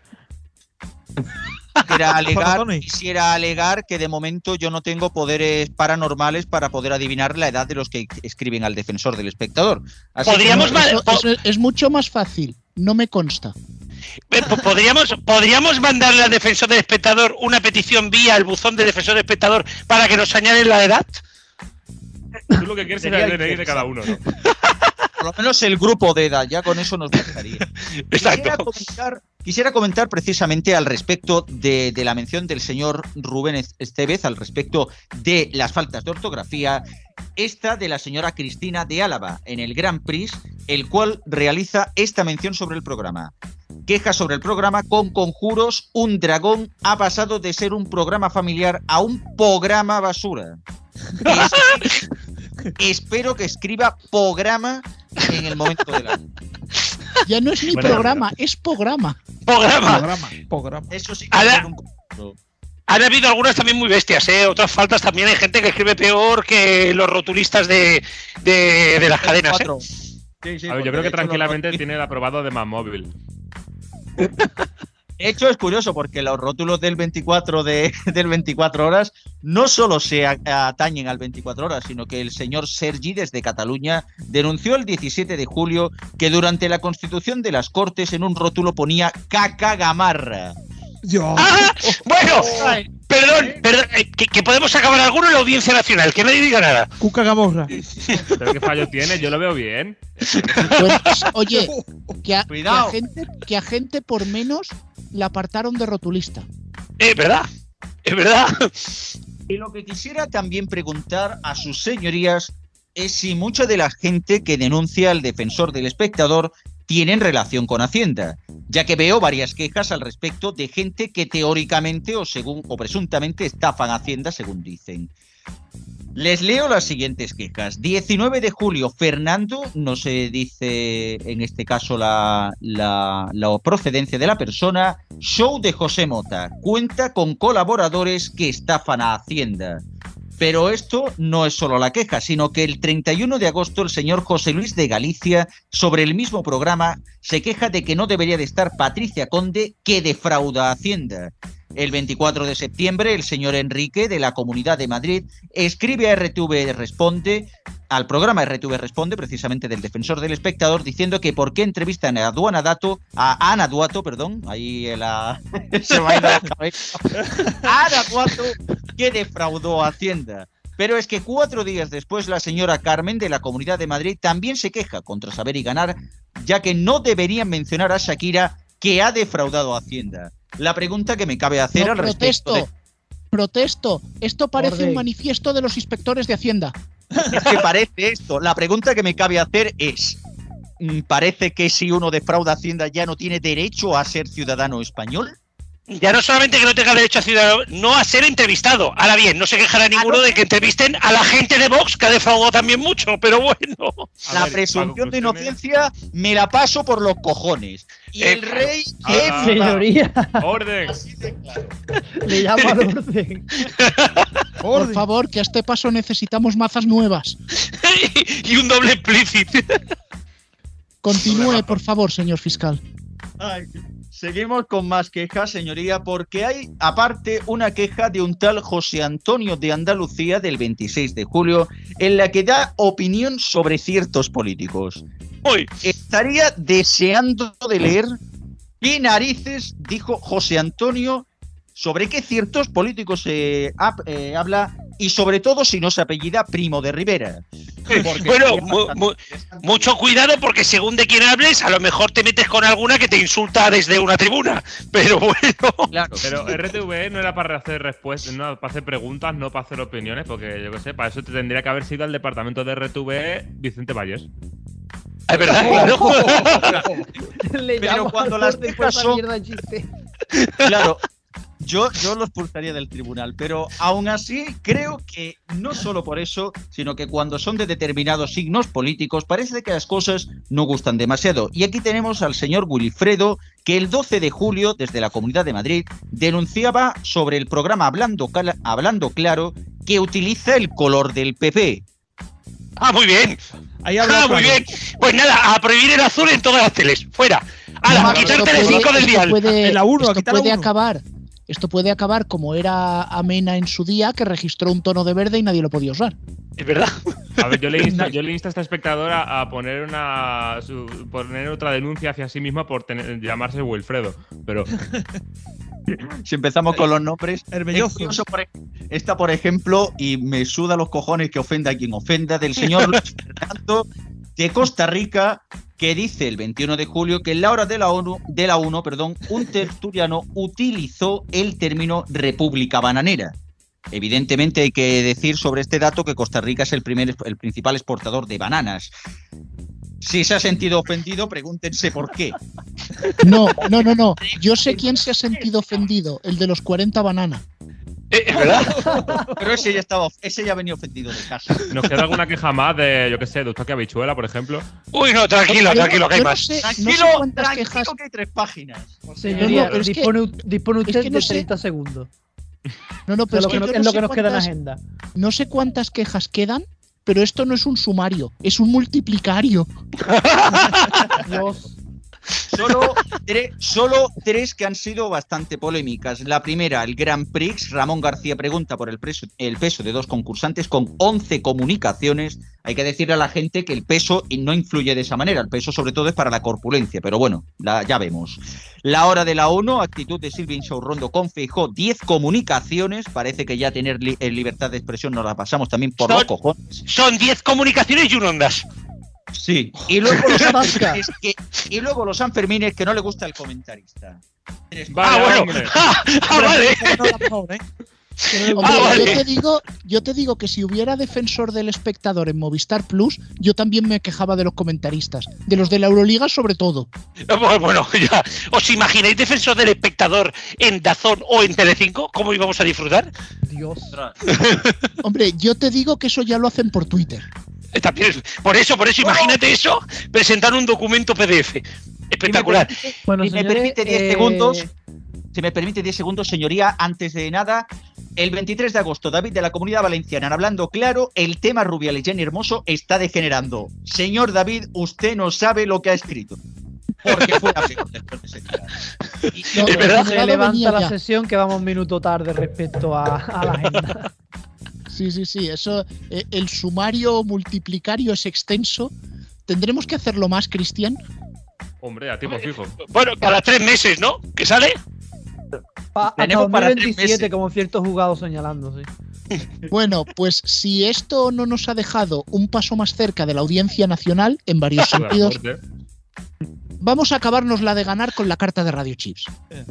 Quisiera alegar, quisiera alegar que de momento yo no tengo poderes paranormales para poder adivinar la edad de los que escriben al defensor del espectador. Así ¿Podríamos que no, eso, eso es mucho más fácil, no me consta. ¿Podríamos, ¿Podríamos mandarle al defensor del espectador una petición vía el buzón del defensor del espectador para que nos añaden la edad? Tú lo que quieres es el D N I de cada uno, ¿no? Por lo menos el grupo de edad, ya con eso nos bastaría. Quisiera comentar, quisiera comentar precisamente al respecto de, de la mención del señor Rubén Estevez, al respecto de las faltas de ortografía. esta de la señora Cristina de Álava en el Grand Prix, el cual realiza esta mención sobre el programa. Queja sobre el programa: con conjuros, un dragón ha pasado de ser un programa familiar a un programa basura. Es, espero que escriba programa en el momento de la... Ya no es ni bueno, programa, es programa. Programa. Programa. programa. Eso sí que Ahora, es un... Han habido algunas también muy bestias, ¿eh? Otras faltas también. Hay gente que escribe peor que los rotulistas de, de, de las cadenas, ¿eh? Sí, sí, a ver, yo creo que tranquilamente tiene el aprobado de Manmóvil. De hecho, es curioso porque los rótulos del veinticuatro de, del veinticuatro horas no solo se atañen al veinticuatro horas, sino que el señor Sergi, desde Cataluña, denunció el diecisiete de julio que durante la constitución de las Cortes en un rótulo ponía caca gamarra. Yo. ¡Ah! Bueno, perdón, perdón que, que podemos acabar alguno en la Audiencia Nacional, que nadie diga nada. Cuca gamorra. ¿Pero qué fallo tiene? Yo lo veo bien. Pues, oye, que a, que, a gente, que a gente por menos la apartaron de rotulista. Es verdad, es verdad. Y lo que quisiera también preguntar a sus señorías es si mucha de la gente que denuncia al defensor del espectador tienen relación con Hacienda, ya que veo varias quejas al respecto de gente que teóricamente o según o presuntamente estafan a Hacienda, según dicen. Les leo las siguientes quejas. diecinueve de julio, Fernando, no se dice en este caso la, la, la procedencia de la persona. Show de José Mota, cuenta con colaboradores que estafan a Hacienda. Pero esto no es solo la queja, sino que el treinta y uno de agosto el señor José Luis de Galicia, sobre el mismo programa, se queja de que no debería de estar Patricia Conde, que defrauda a Hacienda. El veinticuatro de septiembre, el señor Enrique, de la Comunidad de Madrid, escribe a R T V Responde, al programa R T V Responde, precisamente del defensor del espectador, diciendo que por qué entrevistan a Aduana Dato, a Ana Duato, perdón, ahí la... se me ha ido la cabeza, a Ana Duato, que defraudó a Hacienda. Pero es que cuatro días después la señora Carmen, de la Comunidad de Madrid, también se queja contra Saber y Ganar, ya que no deberían mencionar a Shakira, que ha defraudado a Hacienda. La pregunta que me cabe hacer no, al protesto, respecto de... Protesto, esto parece Orden. un manifiesto de los inspectores de Hacienda. Es que parece esto. La pregunta que me cabe hacer es, ¿parece que si uno defrauda a Hacienda ya no tiene derecho a ser ciudadano español? Ya no solamente que no tenga derecho a ciudadano, no a ser entrevistado. Ahora bien, no se quejará ninguno ¿Ah, no? de que entrevisten a la gente de Vox, que ha defraudado también mucho, pero bueno. La ver, presunción de inocencia me la paso por los cojones. Y eh, el rey... Ah, ah, señoría. Orden. Claro. Le llamo al orden. Por favor, que a este paso necesitamos mazas nuevas. Y un doble explícito. Continúe, por favor, señor fiscal. Ay, seguimos con más quejas, señoría, porque hay, aparte, una queja de un tal José Antonio de Andalucía del veintiséis de julio, en la que da opinión sobre ciertos políticos. Hoy estaría deseando de leer qué narices dijo José Antonio sobre qué ciertos políticos eh, eh, habla, y sobre todo si no se apellida Primo de Rivera. Bueno, mu mu mucho cuidado, porque según de quién hables, a lo mejor te metes con alguna que te insulta desde una tribuna. Pero bueno. Claro. Pero R T V no era para hacer respuestas, no para hacer preguntas, no para hacer opiniones, porque yo qué sé, para eso te tendría que haber sido al departamento de R T V Vicente Valles. Es verdad, claro. Pero cuando las quejas son... Claro. Yo, yo lo expulsaría del tribunal, pero aún así creo que no solo por eso, sino que cuando son de determinados signos políticos parece que las cosas no gustan demasiado. Y aquí tenemos al señor Wilfredo, que el doce de julio, desde la Comunidad de Madrid, denunciaba sobre el programa Hablando, Hablando Claro, que utiliza el color del P P. Ah, muy bien. Ahí ah, muy bien. Pues nada, a prohibir el azul en todas las teles. Fuera. A quitar Telecinco del dial. Puede, en la uno, esto puede acabar. Esto puede acabar como era Amena en su día, que registró un tono de verde y nadie lo podía usar. Es verdad. A ver, yo le insto, yo le insto a esta espectadora a poner una su, poner otra denuncia hacia sí misma por tener, llamarse Wilfredo. Pero si empezamos con los nombres, curioso, por, esta, por ejemplo, y me suda los cojones que ofenda a quien ofenda, del señor Luis Fernando de Costa Rica, que dice el veintiuno de julio que en la hora de la ONU, de la uno, perdón, un tertuliano utilizó el término República Bananera. Evidentemente hay que decir sobre este dato que Costa Rica es el, primer, el principal exportador de bananas. Si se ha sentido ofendido, pregúntense por qué. No, no, no, no. Yo sé quién se ha sentido ofendido, el de los cuarenta bananas. ¿Es verdad? Pero ese ya estaba, ese ya venía ofendido de casa. ¿Nos queda alguna queja más de, yo qué sé, de Eustaquio Habichuela, por ejemplo? Uy, no, tranquilo, tranquilo, que hay más. No sé, Tranquilo, no sé cuántas tranquilo quejas. que hay tres páginas. O sea, Señoría, no, no, es que- dispone, dispone usted es que no de sé- treinta segundos. No, no, pero Es es lo que que, no- yo es no lo sé que nos queda en cuántas- agenda. No sé cuántas quejas quedan, pero esto no es un sumario, es un multiplicario. Dios. Solo, tre- solo tres que han sido bastante polémicas. La primera, el Grand Prix. Ramón García pregunta por el, preso- el peso de dos concursantes con once comunicaciones. Hay que decirle a la gente que el peso no influye de esa manera. El peso sobre todo es para la corpulencia, pero bueno, la- ya vemos. La hora de la ONU, actitud de Silvia Insaurrondo con Feijóo, diez comunicaciones. Parece que ya tener li- eh, libertad de expresión nos la pasamos también por los Son- cojones. Son diez comunicaciones y un ondas. Sí. Y luego los Tasca. Sanfermines que, y luego los Sanfermines que no le gusta el comentarista. Tres- Vaya, ah, bueno. hombre. Ah, ah, vale. Hombre, Ah, vale. yo, te digo, yo te digo que si hubiera defensor del espectador en Movistar Plus, yo también me quejaba de los comentaristas, de los de la Euroliga sobre todo. Bueno, bueno, ya. ¿Os imagináis defensor del espectador en Dazón o en Telecinco? ¿Cómo íbamos a disfrutar? Dios. Hombre, yo te digo que eso ya lo hacen por Twitter. Eh, También es- por eso, por eso, imagínate eso, presentar un documento P D F. Espectacular. Bueno, Si me señores, permite diez eh, segundos, si me permite diez segundos, señoría, antes de nada, el veintitrés de agosto, David de la Comunidad Valenciana, en Hablando Claro, el tema Rubiales y Jenny Hermoso está degenerando. Señor David, usted no sabe lo que ha escrito. Porque fue la peor después de ese día. Y- No, Es verdad. Se venía levanta la ya. sesión que vamos un minuto tarde respecto a, a la agenda. Sí, sí, sí, eso, eh, el sumario multiplicario es extenso. ¿Tendremos que hacerlo más, Cristian? Hombre, a tiempo fijo. Bueno, cada tres meses, ¿no? ¿Que sale? Pa- hasta Tenemos para tres dos mil veintisiete, meses. como ciertos jugados señalando, sí. Bueno, pues si esto no nos ha dejado un paso más cerca de la audiencia nacional, en varios Buena sentidos, suerte. vamos a acabarnos la de ganar con la carta de Radio Chips.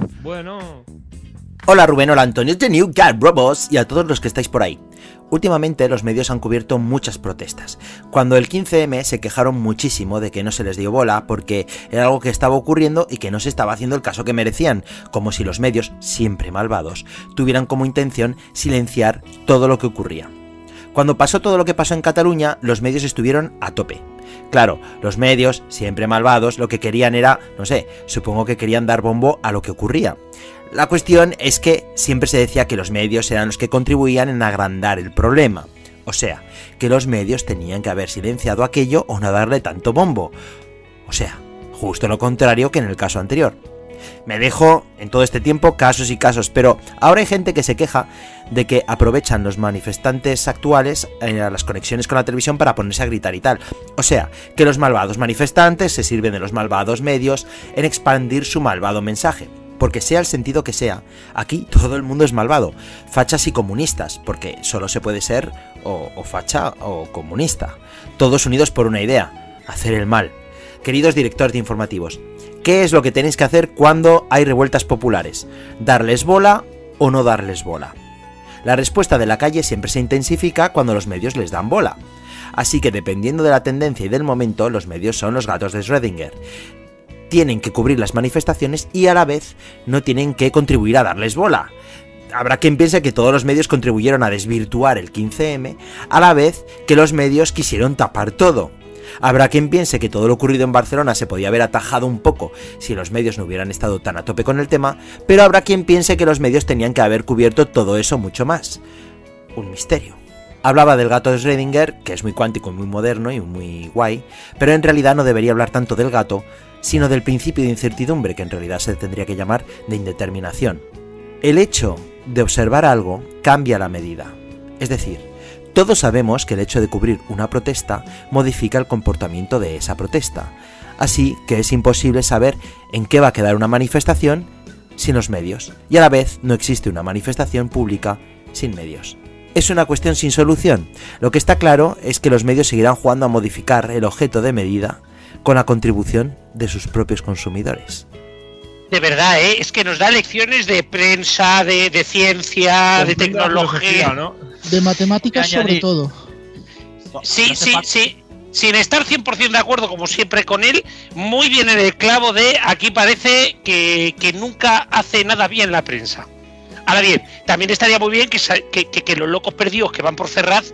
Bueno. Hola Rubén, hola Antonio, es The New Guy Robots y a todos los que estáis por ahí. Últimamente los medios han cubierto muchas protestas. Cuando el quince eme se quejaron muchísimo de que no se les dio bola porque era algo que estaba ocurriendo y que no se estaba haciendo el caso que merecían, como si los medios, siempre malvados, tuvieran como intención silenciar todo lo que ocurría. Cuando pasó todo lo que pasó en Cataluña, los medios estuvieron a tope. Claro, los medios, siempre malvados, lo que querían era, no sé, supongo que querían dar bombo a lo que ocurría. La cuestión es que siempre se decía que los medios eran los que contribuían en agrandar el problema. O sea, que los medios tenían que haber silenciado aquello o no darle tanto bombo. O sea, justo lo contrario que en el caso anterior. Me dejo en todo este tiempo casos y casos, pero ahora hay gente que se queja de que aprovechan los manifestantes actuales eh, a las conexiones con la televisión para ponerse a gritar y tal. O sea, que los malvados manifestantes se sirven de los malvados medios en expandir su malvado mensaje. Porque sea el sentido que sea, aquí todo el mundo es malvado, fachas y comunistas, porque solo se puede ser o, o facha o comunista, todos unidos por una idea, hacer el mal. Queridos directores de informativos, ¿qué es lo que tenéis que hacer cuando hay revueltas populares? ¿Darles bola o no darles bola? La respuesta de la calle siempre se intensifica cuando los medios les dan bola. Así que dependiendo de la tendencia y del momento, los medios son los gatos de Schrödinger. Tienen que cubrir las manifestaciones y a la vez no tienen que contribuir a darles bola. Habrá quien piense que todos los medios contribuyeron a desvirtuar el quince eme, a la vez que los medios quisieron tapar todo. Habrá quien piense que todo lo ocurrido en Barcelona se podía haber atajado un poco si los medios no hubieran estado tan a tope con el tema, pero habrá quien piense que los medios tenían que haber cubierto todo eso mucho más. Un misterio. Hablaba del gato de Schrödinger, que es muy cuántico y muy moderno y muy guay, pero en realidad no debería hablar tanto del gato, sino del principio de incertidumbre, que en realidad se tendría que llamar de indeterminación. El hecho de observar algo cambia la medida. Es decir, todos sabemos que el hecho de cubrir una protesta modifica el comportamiento de esa protesta, así que es imposible saber en qué va a quedar una manifestación sin los medios, y a la vez no existe una manifestación pública sin medios. Es una cuestión sin solución. Lo que está claro es que los medios seguirán jugando a modificar el objeto de medida con la contribución de sus propios consumidores. De verdad, ¿eh? Es que nos da lecciones de prensa, de, de ciencia, de tecnología, ¿no? De matemáticas sobre todo. Sí, sí, sí. Sin estar cien por ciento de acuerdo, como siempre, con él, muy bien en el clavo de aquí parece que, que nunca hace nada bien la prensa. Ahora bien, también estaría muy bien que, que, que, que los locos perdidos que van por Ferraz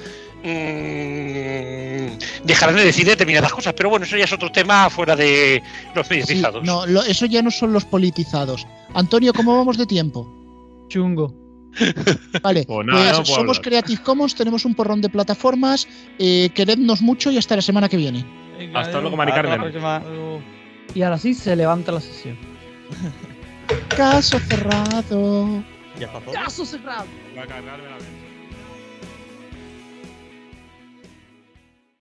mmm, dejaran de decir determinadas cosas, pero bueno, eso ya es otro tema fuera de los mediatizados. Sí, no, lo, eso ya no son los politizados. Antonio, ¿cómo vamos de tiempo? Chungo. Vale, pues nada, pues no somos hablar. Creative Commons, tenemos un porrón de plataformas, eh, querednos mucho y hasta la semana que viene. Venga, Hasta luego, adiós. Mari Hasta la Carmen. próxima. Y ahora sí se levanta la sesión. Caso cerrado. Ya está todo. ¡Caso cerrado! Voy a cargarme la vez.